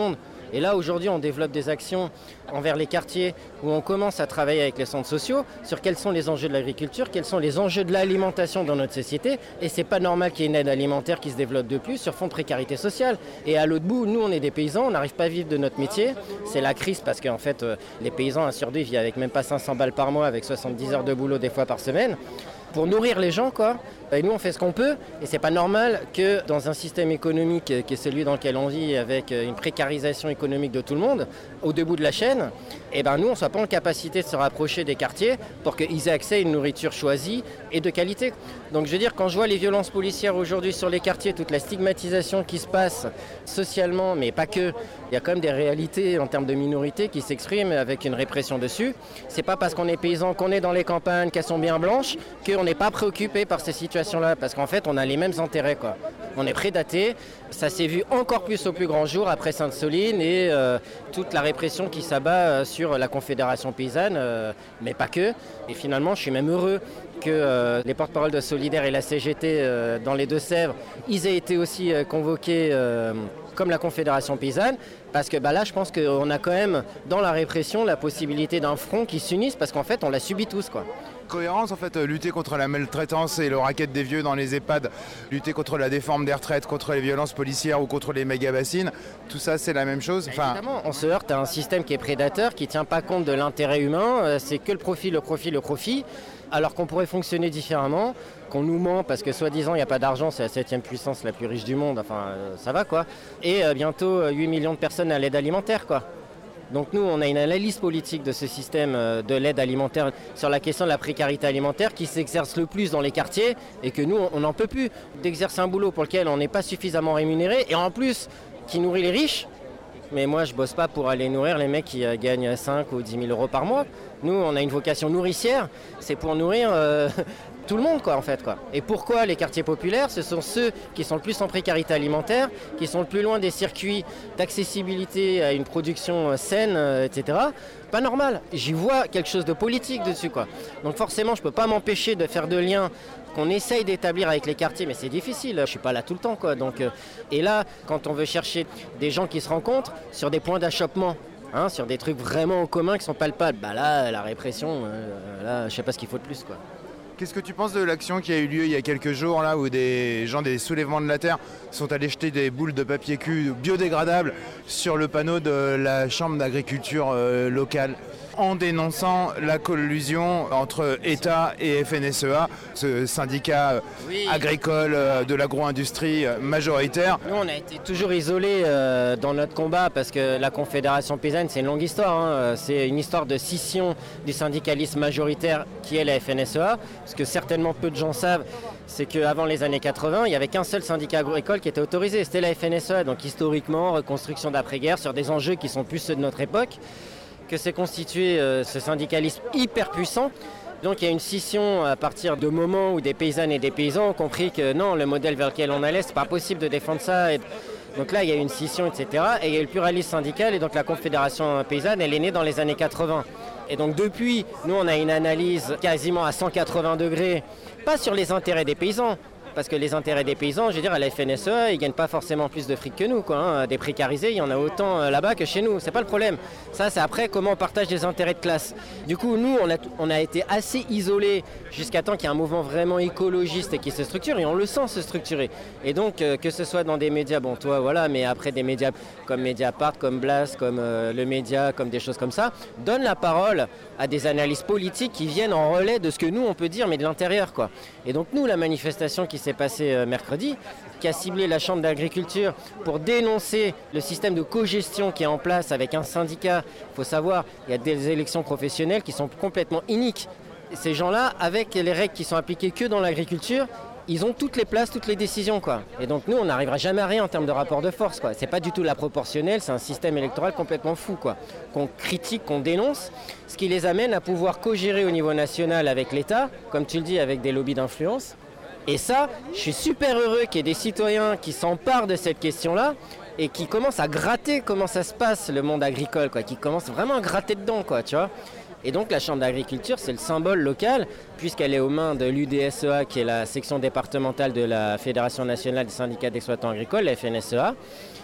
Et là, aujourd'hui, on développe des actions envers les quartiers où on commence à travailler avec les centres sociaux sur quels sont les enjeux de l'agriculture, quels sont les enjeux de l'alimentation dans notre société. Et c'est pas normal qu'il y ait une aide alimentaire qui se développe de plus sur fond de précarité sociale. Et à l'autre bout, nous, on est des paysans, on n'arrive pas à vivre de notre métier. C'est la crise parce qu'en fait, les paysans, un sur deux, vivent avec même pas 500 balles par mois, avec 70 heures de boulot des fois par semaine. Pour nourrir les gens, quoi. Et nous, on fait ce qu'on peut. Et c'est pas normal que dans un système économique qui est celui dans lequel on vit, avec une précarisation économique de tout le monde, au debout de la chaîne, et ben nous, on soit pas en capacité de se rapprocher des quartiers pour qu'ils aient accès à une nourriture choisie et de qualité. Donc je veux dire, quand je vois les violences policières aujourd'hui sur les quartiers, toute la stigmatisation qui se passe socialement, mais pas que, il y a quand même des réalités en termes de minorités qui s'expriment avec une répression dessus. C'est pas parce qu'on est paysan, qu'on est dans les campagnes, qu'elles sont bien blanches, qu'on n'est pas préoccupé par ces situations-là, parce qu'en fait, on a les mêmes intérêts, quoi. On est prédaté, ça s'est vu encore plus au plus grand jour après Sainte-Soline et toute la répression qui s'abat sur la Confédération paysanne, mais pas que. Et finalement, je suis même heureux que les porte-paroles de Solidaire et la CGT dans les Deux-Sèvres, ils aient été aussi convoqués comme la Confédération paysanne, parce que là, je pense qu'on a quand même, dans la répression, la possibilité d'un front qui s'unisse, parce qu'en fait, on l'a subi tous, quoi. Cohérence, en fait, lutter contre la maltraitance et le racket des vieux dans les EHPAD, lutter contre la déforme des retraites, contre les violences policières ou contre les méga-bassines, tout ça c'est la même chose. Évidemment, on se heurte à un système qui est prédateur, qui ne tient pas compte de l'intérêt humain, c'est que le profit, alors qu'on pourrait fonctionner différemment, qu'on nous ment parce que soi-disant il n'y a pas d'argent, c'est la 7e puissance la plus riche du monde, enfin ça va quoi. Et bientôt 8 millions de personnes à l'aide alimentaire, quoi. Donc nous, on a une analyse politique de ce système de l'aide alimentaire sur la question de la précarité alimentaire qui s'exerce le plus dans les quartiers et que nous, on n'en peut plus d'exercer un boulot pour lequel on n'est pas suffisamment rémunéré et en plus qui nourrit les riches. Mais moi, je bosse pas pour aller nourrir les mecs qui gagnent 5 ou 10 000 euros par mois. Nous, on a une vocation nourricière, c'est pour nourrir tout le monde, quoi, en fait, quoi. Et pourquoi les quartiers populaires? Ce sont ceux qui sont le plus en précarité alimentaire, qui sont le plus loin des circuits d'accessibilité à une production saine, etc. Pas normal. J'y vois quelque chose de politique dessus, quoi. Donc forcément, je peux pas m'empêcher de faire de liens qu'on essaye d'établir avec les quartiers, mais c'est difficile. Je suis pas là tout le temps, quoi. Donc, et là, quand on veut chercher des gens qui se rencontrent sur des points d'achoppement, sur des trucs vraiment en commun qui sont palpables, là, la répression, là, je sais pas ce qu'il faut de plus, quoi. Qu'est-ce que tu penses de l'action qui a eu lieu il y a quelques jours, là, où des gens des soulèvements de la terre sont allés jeter des boules de papier cul biodégradables sur le panneau de la chambre d'agriculture locale, en dénonçant la collusion entre État et FNSEA, ce syndicat agricole de l'agro-industrie majoritaire? Nous, on a été toujours isolés dans notre combat parce que la Confédération paysanne, c'est une longue histoire. C'est une histoire de scission du syndicalisme majoritaire qui est la FNSEA. Ce que certainement peu de gens savent, c'est qu'avant les années 80, il n'y avait qu'un seul syndicat agricole qui était autorisé, c'était la FNSEA. Donc historiquement, reconstruction d'après-guerre sur des enjeux qui sont plus ceux de notre époque, que s'est constitué ce syndicalisme hyper puissant. Donc il y a une scission à partir de moments où des paysannes et des paysans ont compris que non, le modèle vers lequel on allait, c'est pas possible de défendre ça. Et donc là, il y a eu une scission, etc. Et il y a eu le pluralisme syndical, et donc la Confédération paysanne, elle est née dans les années 80. Et donc depuis, nous, on a une analyse quasiment à 180 degrés, pas sur les intérêts des paysans, parce que les intérêts des paysans, je veux dire, à la FNSEA, ils ne gagnent pas forcément plus de fric que nous, quoi. Des précarisés, il y en a autant là-bas que chez nous. C'est pas le problème. Ça, c'est après comment on partage des intérêts de classe. Du coup, nous, on a été assez isolés jusqu'à temps qu'il y ait un mouvement vraiment écologiste qui se structure, et on le sent se structurer. Et donc, que ce soit dans des médias, bon, toi, voilà, mais après des médias comme Mediapart, comme Blast, comme Le Média, comme des choses comme ça, donne la parole à des analyses politiques qui viennent en relais de ce que nous, on peut dire, mais de l'intérieur, quoi. Et donc, nous, la manifestation qui s'est passé mercredi, qui a ciblé la Chambre d'agriculture pour dénoncer le système de cogestion qui est en place avec un syndicat. Il faut savoir, il y a des élections professionnelles qui sont complètement iniques. Ces gens-là, avec les règles qui sont appliquées que dans l'agriculture, ils ont toutes les places, toutes les décisions, quoi. Et donc nous, on n'arrivera jamais à rien en termes de rapport de force, quoi. C'est pas du tout la proportionnelle, c'est un système électoral complètement fou, quoi. Qu'on critique, qu'on dénonce, ce qui les amène à pouvoir co-gérer au niveau national avec l'État, comme tu le dis, avec des lobbies d'influence. Et ça, je suis super heureux qu'il y ait des citoyens qui s'emparent de cette question-là et qui commencent à gratter comment ça se passe, le monde agricole, quoi, qui commencent vraiment à gratter dedans, quoi, tu vois. Et donc la Chambre d'agriculture, c'est le symbole local, puisqu'elle est aux mains de l'UDSEA, qui est la section départementale de la Fédération nationale des syndicats d'exploitants agricoles, la FNSEA.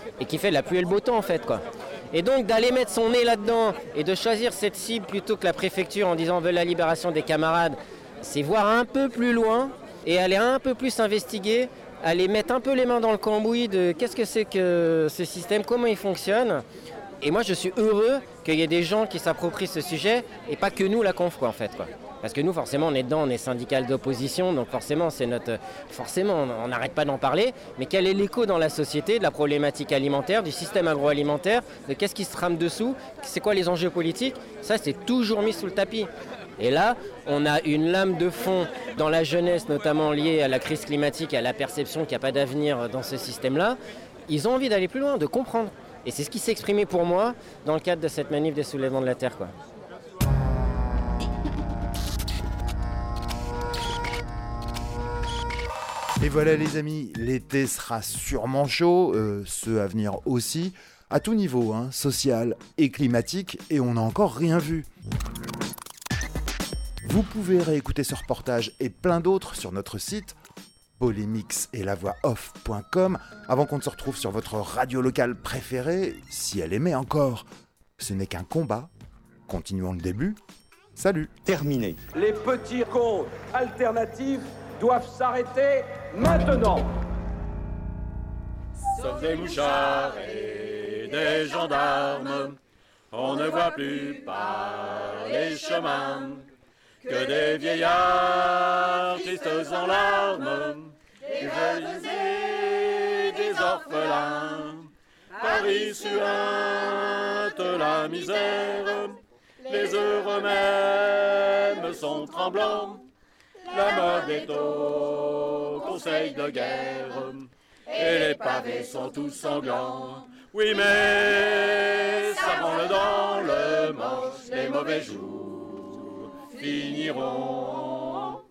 et qui fait la pluie et le beau temps en fait quoi. Et donc d'aller mettre son nez là-dedans et de choisir cette cible plutôt que la préfecture en disant on veut la libération des camarades, c'est voir un peu plus loin et aller un peu plus investiguer, aller mettre un peu les mains dans le cambouis de qu'est-ce que c'est que ce système, comment il fonctionne. Et moi je suis heureux qu'il y ait des gens qui s'approprient ce sujet et pas que nous la conf quoi en fait quoi. Parce que nous, forcément, on est dedans, on est syndical d'opposition, donc forcément, on n'arrête pas d'en parler. Mais quel est l'écho dans la société de la problématique alimentaire, du système agroalimentaire, de qu'est-ce qui se trame dessous, c'est quoi les enjeux politiques? Ça, c'est toujours mis sous le tapis. Et là, on a une lame de fond dans la jeunesse, notamment liée à la crise climatique et à la perception qu'il n'y a pas d'avenir dans ce système-là. Ils ont envie d'aller plus loin, de comprendre. Et c'est ce qui s'est exprimé pour moi dans le cadre de cette manif des soulèvements de la Terre, quoi. Et voilà les amis, l'été sera sûrement chaud, ceux à venir aussi, à tout niveau, hein, social et climatique, et on n'a encore rien vu. Vous pouvez réécouter ce reportage et plein d'autres sur notre site polémix-et-la-voix-off.com avant qu'on ne se retrouve sur votre radio locale préférée, si elle aimait encore. Ce n'est qu'un combat, continuons le début, salut. Terminé. Les petits cons alternatifs doivent s'arrêter maintenant. Sauf des mouchards et des gendarmes, on ne voit plus par les chemins que des vieillards tristes en larmes, des veuves et des orphelins. Paris suinte la misère, les heureux mêmes sont tremblants. La mode est au conseil de guerre et les pavés sont tous sanglants. Oui, mais ça branle dans le manche, les mauvais jours finiront.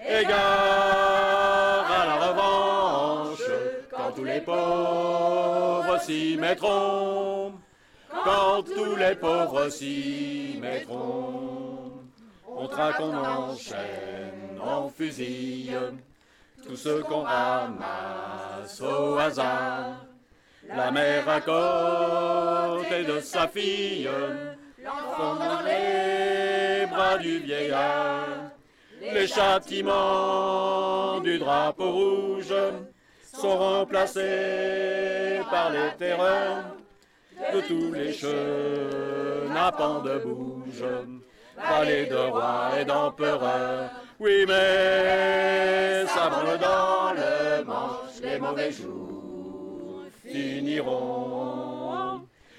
Égard à la revanche, quand tous les pauvres s'y mettront. Quand tous les pauvres s'y mettront. On traque, on enchaîne, on fusille tous ceux qu'on ramasse au hasard. La mère à côté de sa fille, l'enfant dans les bras du vieillard. Les châtiments du drapeau rouge sont remplacés par les terreurs de tous les chenapans de bouge. Vallée de rois et d'empereurs, oui mais ça branle dans le manche, les mauvais jours finiront.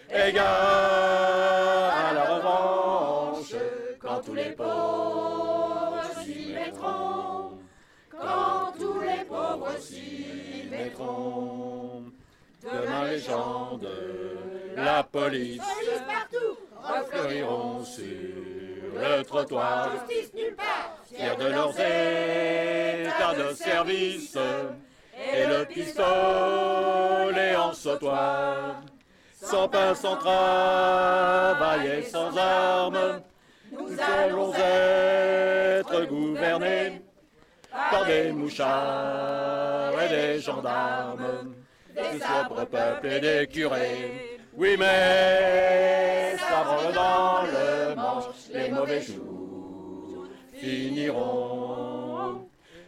Égard à la revanche, quand tous les pauvres s'y mettront. Quand tous les pauvres s'y mettront. Demain les gens de la police refleuriront sur le trottoir, fiers de leurs états de service, et le pistolet en sautoir. Sans pain, sans travail et sans armes, nous allons être gouvernés par des mouchards et des gendarmes, des sobres peuples et des curés. Oui, mais ça branle dans le manche, les mauvais jours finiront.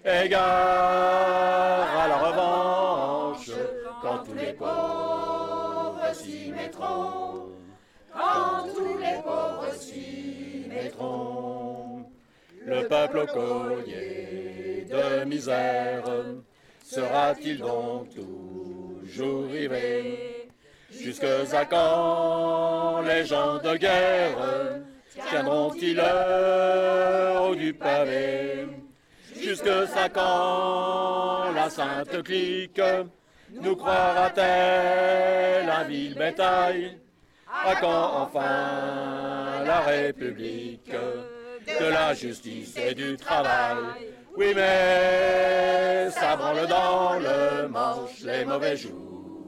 Égard à la revanche, quand tous les pauvres s'y mettront. Quand tous les pauvres s'y mettront. Le peuple au collier de misère sera-t-il donc toujours rivé? Jusqu'à quand les gens de guerre tiendront-ils le haut du pavé? Jusqu'à quand la sainte clique nous croira-t-elle un vil bétail? À quand enfin la République de la justice et du travail? Oui mais ça branle dans le manche, les mauvais jours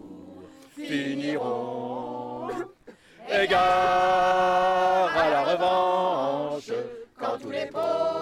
finiront. Égard à la revanche, quand tous les pauvres